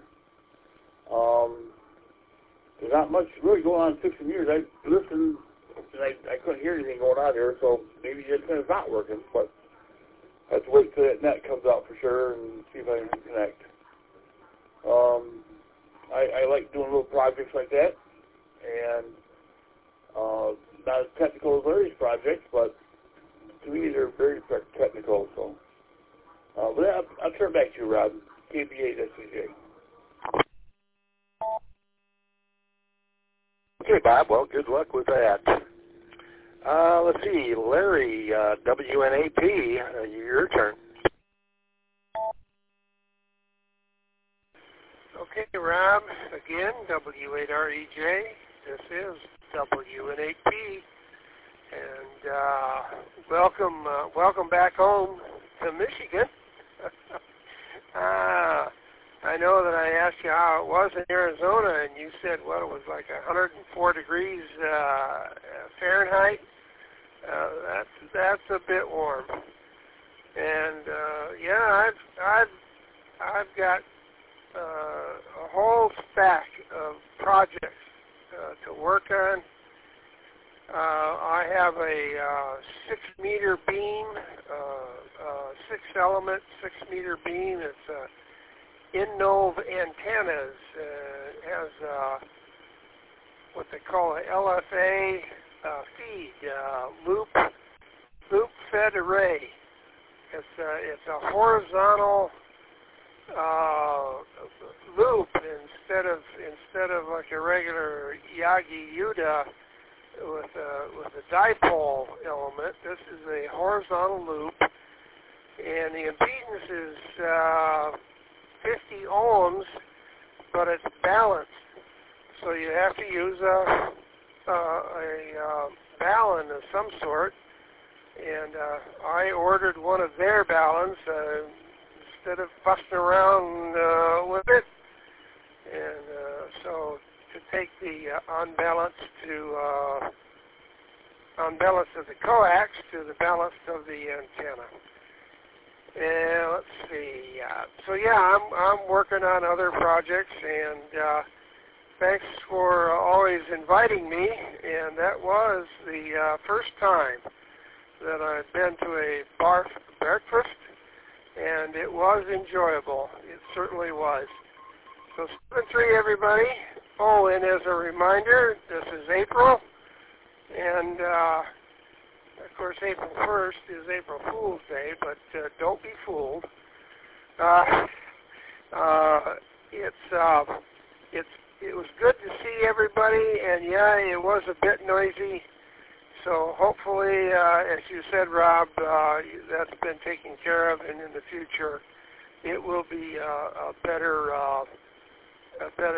There's not much really going on in 60 meters. I listened, and I couldn't hear anything going on there, so maybe the antenna's not working, but I have to wait till that net comes out for sure and see if I can connect. I like doing little projects like that, and not as technical as Larry's projects, but to me they're very technical. So, but I'll turn back to you, Rob. KB8 SCJ. Okay, Bob. Well, good luck with that. Let's see, Larry, WNAP, your turn. Okay, Rob, again, W8REJ. This is WNAP, and welcome back home to Michigan. I know that I asked you how it was in Arizona, and you said, well, it was like 104 degrees Fahrenheit. That's a bit warm. And yeah, I've got a whole stack of projects to work on. I have a 6-meter beam, 6-element 6-meter beam. It's InNov antennas. Has what they call an LFA feed, loop fed array. It's a horizontal loop instead of like a regular Yagi Yuda with a dipole element. This is a horizontal loop, and the impedance is 50 ohms, but it's balanced. So you have to use a balun of some sort, and I ordered one of their baluns instead of fussing around with it, and so to take the unbalance of the coax to the balance of the antenna. And let's see. So yeah, I'm working on other projects, and thanks for always inviting me. And that was the first time that I've been to a bar breakfast, and it was enjoyable. It certainly was. So 7-3, everybody. Oh, and as a reminder, this is April, and of course, April 1st is April Fool's Day, but don't be fooled. It was good to see everybody, and yeah, it was a bit noisy. So hopefully, as you said, Rob, that's been taken care of, and in the future, it will be a better. What do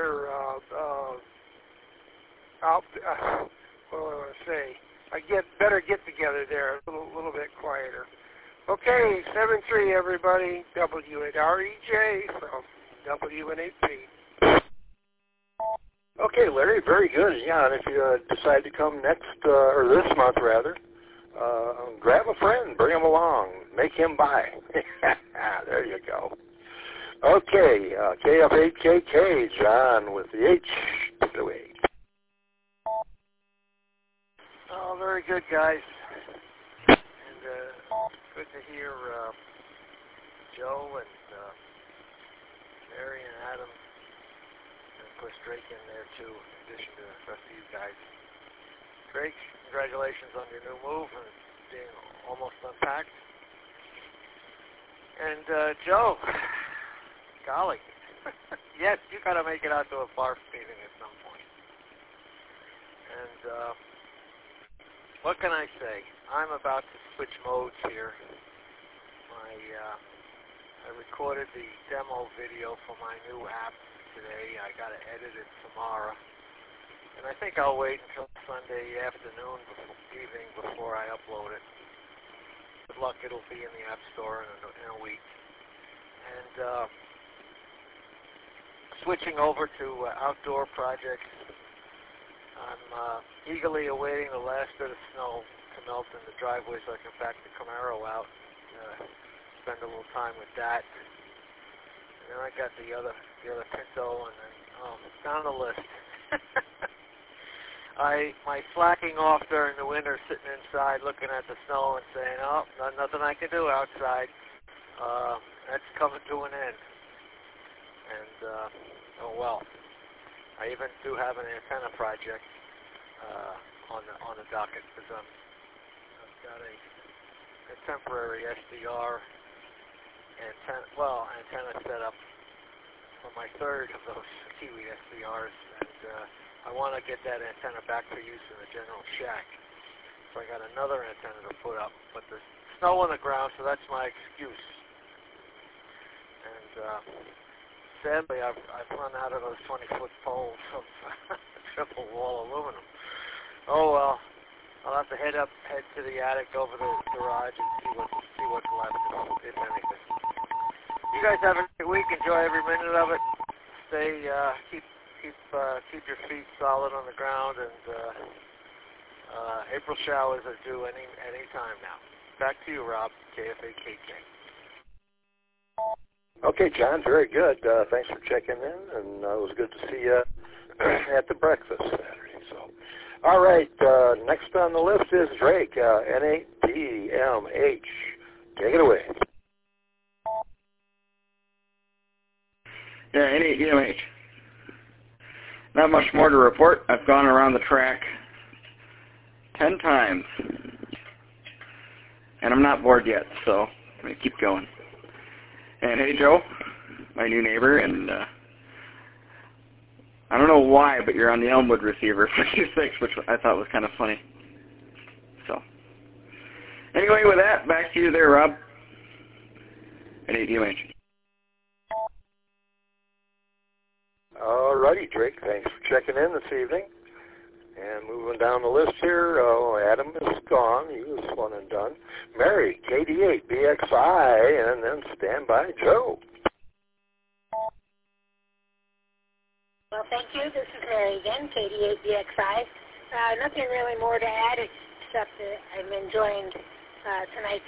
I want to say? Better get together there, a little bit quieter. Okay, 7-3, everybody. W8REJ from WNAP. Okay, Larry, very good. Yeah, and if you decide to come next, or this month rather, grab a friend, bring him along, make him buy. There you go. Okay, KF8KK, John with the H. Oh, very good, guys. And good to hear Joe and Mary and Adam, and of course Drake in there too, in addition to the rest of you guys. Drake, congratulations on your new move and being almost unpacked. And Joe, golly, yes, you got to make it out to a barf meeting at some point. And what can I say? I'm about to switch modes here. I recorded the demo video for my new app today. I got to edit it tomorrow. And I think I'll wait until Sunday afternoon, evening, before I upload it. Good luck, it'll be in the App Store in a week. And switching over to outdoor projects, I'm eagerly awaiting the last bit of snow to melt in the driveway so I can back the Camaro out. Spend a little time with that. And then I got the other Pinto, and then down the list. My slacking off during the winter, sitting inside looking at the snow and saying, "Oh, nothing I can do outside." That's coming to an end. And oh well. I even do have an antenna project on the docket because I've got a temporary SDR antenna set up for my third of those Kiwi SDRs, and I want to get that antenna back for use in the general shack. So I got another antenna to put up, but there's snow on the ground, so that's my excuse. And sadly, I've run out of those 20-foot poles of triple wall aluminum. Oh well, I'll have to head to the attic, over the garage, and see what's left, if anything. You guys have a great week. Enjoy every minute of it. Stay, keep your feet solid on the ground, and April showers are due any time now. Back to you, Rob, KFAKK. Okay, John, very good. Thanks for checking in, and it was good to see you at the breakfast Saturday. So, all right, next on the list is Drake, N8DMH. Take it away. Yeah, N8DMH. Not much more to report. I've gone around the track 10 times, and I'm not bored yet, so I'm going to keep going. And hey, Joe, my new neighbor, and I don't know why, but you're on the Elmwood receiver for 26, which I thought was kind of funny. So, anyway, with that, back to you there, Rob. N8DMH. All righty, Drake. Thanks for checking in this evening. And moving down the list here, Adam is gone. He was one and done. Mary, KD8BXI, and then Standby Joe. Well, thank you. This is Mary again, KD8BXI. Nothing really more to add except that I'm enjoying tonight's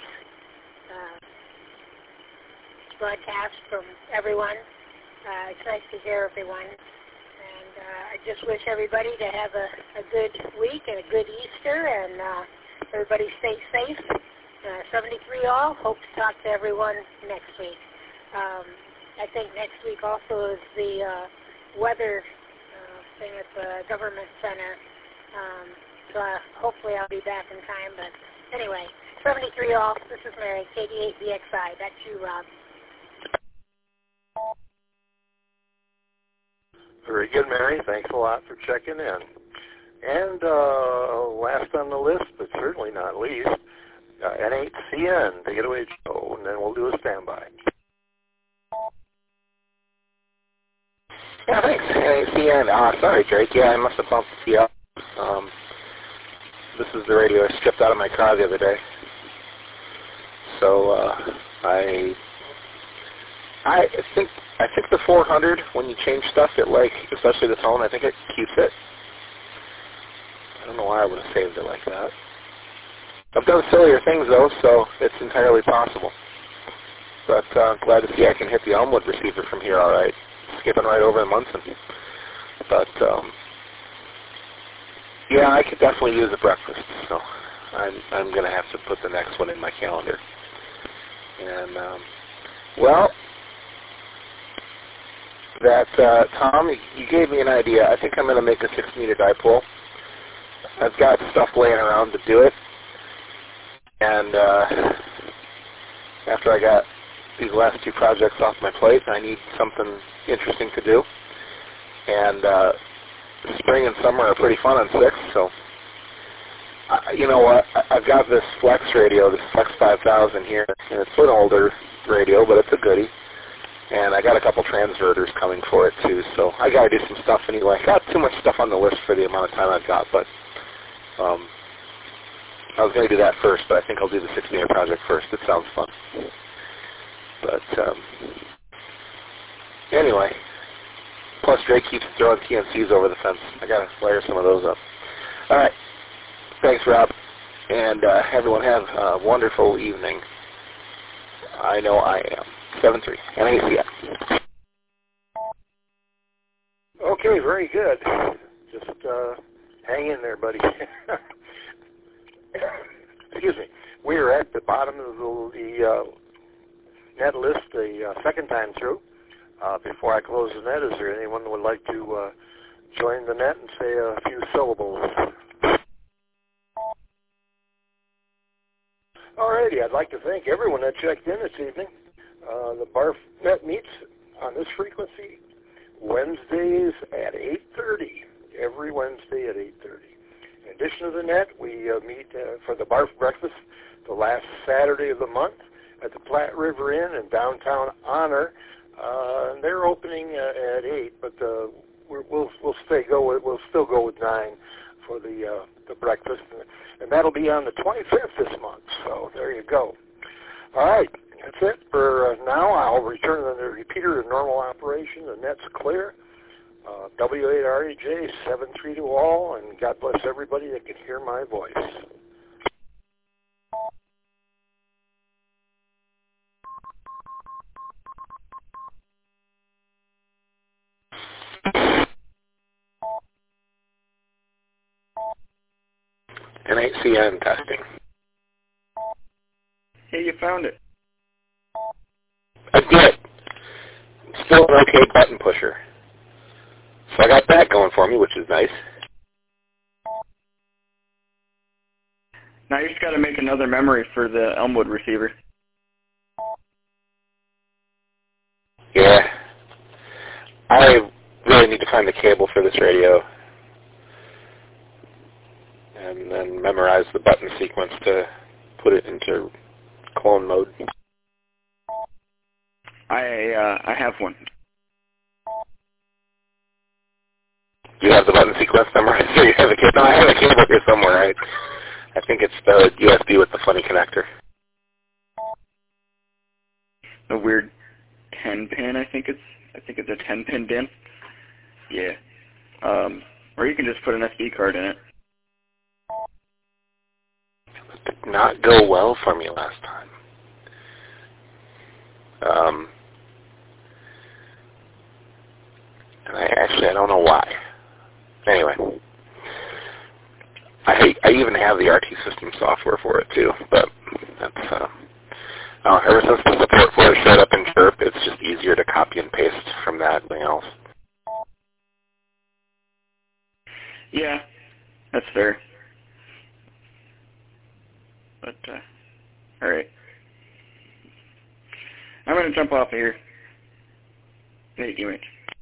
broadcast from everyone. It's nice to hear everyone. And I just wish everybody to have a good week and a good Easter, and everybody stay safe. 73 all. Hope to talk to everyone next week. I think next week also is the weather thing at the government center. So hopefully I'll be back in time. But anyway, 73 all. This is Mary, KD8BXI. Back to you, Rob. Very good, Mary. Thanks a lot for checking in. And last on the list, but certainly not least, N8CN. Take it away, Joe, and then we'll do a standby. Yeah, thanks. N8CN. Sorry, Drake. Yeah, I must have bumped you up. This is the radio I stripped out of my car the other day. So I think the 400, when you change stuff, it especially the tone, I think it keeps it. I don't know why I would have saved it like that. I've done sillier things though, so it's entirely possible. But glad to see I can hit the Elmwood receiver from here all right, skipping right over in Munson. But yeah, I could definitely use a breakfast, so I'm going to have to put the next one in my calendar. And well. That, Tom, you gave me an idea. I think I'm going to make a 6-meter dipole. I've got stuff laying around to do it. And after I got these last 2 projects off my plate, I need something interesting to do. And spring and summer are pretty fun on 6, so you know what? I've got this Flex radio, this Flex 5000 here, and it's an older radio, but it's a goodie. And I got a couple transverters coming for it too, so I got to do some stuff anyway. Got too much stuff on the list for the amount of time I've got, but I was going to do that first, but I think I'll do the 6-meter project first. It sounds fun. But anyway, plus Drake keeps throwing TNCs over the fence. I got to wire some of those up. All right. Thanks, Rob. And everyone have a wonderful evening. I know I am. 7-3. NACN. Okay, very good. Just hang in there, buddy. Excuse me. We are at the bottom of the net list the second time through. Before I close the net, is there anyone who would like to join the net and say a few syllables? Alrighty, I'd like to thank everyone that checked in this evening. The BARF net meets on this frequency Wednesdays at 8:30. Every Wednesday at 8:30. In addition to the net, we meet for the BARF breakfast the last Saturday of the month at the Platte River Inn in downtown Honor. They're opening at 8, but we'll still go with 9 for the breakfast, and that'll be on the 25th this month. So there you go. All right, that's it for now. I'll return the repeater to normal operation. The net's clear. W8REJ 7-3 to all, and God bless everybody that can hear my voice. NACN testing. Hey, you found it. I did. Still an okay button pusher. So I got that going for me, which is nice. Now you just got to make another memory for the Elmwood receiver. Yeah. I really need to find the cable for this radio and then memorize the button sequence to put it into clone mode. I have one. You have the button sequence memorized? You have a cable? No, I have a cable here somewhere. I think it's the USB with the funny connector. A weird 10-pin, I think it's a 10-pin DIN. Yeah. Or you can just put an SD card in it. It did not go well for me last time. And I don't know why. Anyway, I even have the RT System software for it too, but that's ever since the support for it showed up in Chirp, it's just easier to copy and paste from that than else. Yeah, that's fair. But all right, I'm gonna jump off of here. Hey, UH.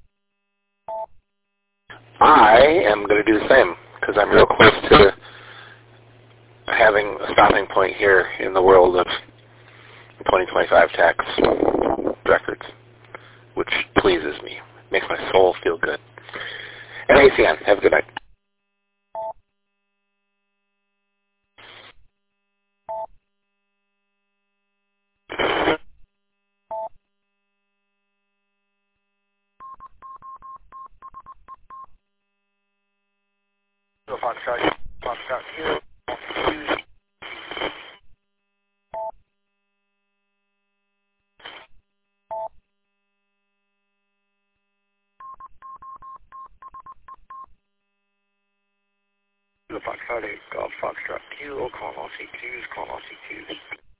I am going to do the same, because I'm real close to having a stopping point here in the world of 2025 tax records, which pleases me. Makes my soul feel good. And ACN, have a good night. Foxtrot 2. Foxtrot 8, Golf Foxtrot 2, call all C2s, call all C2s.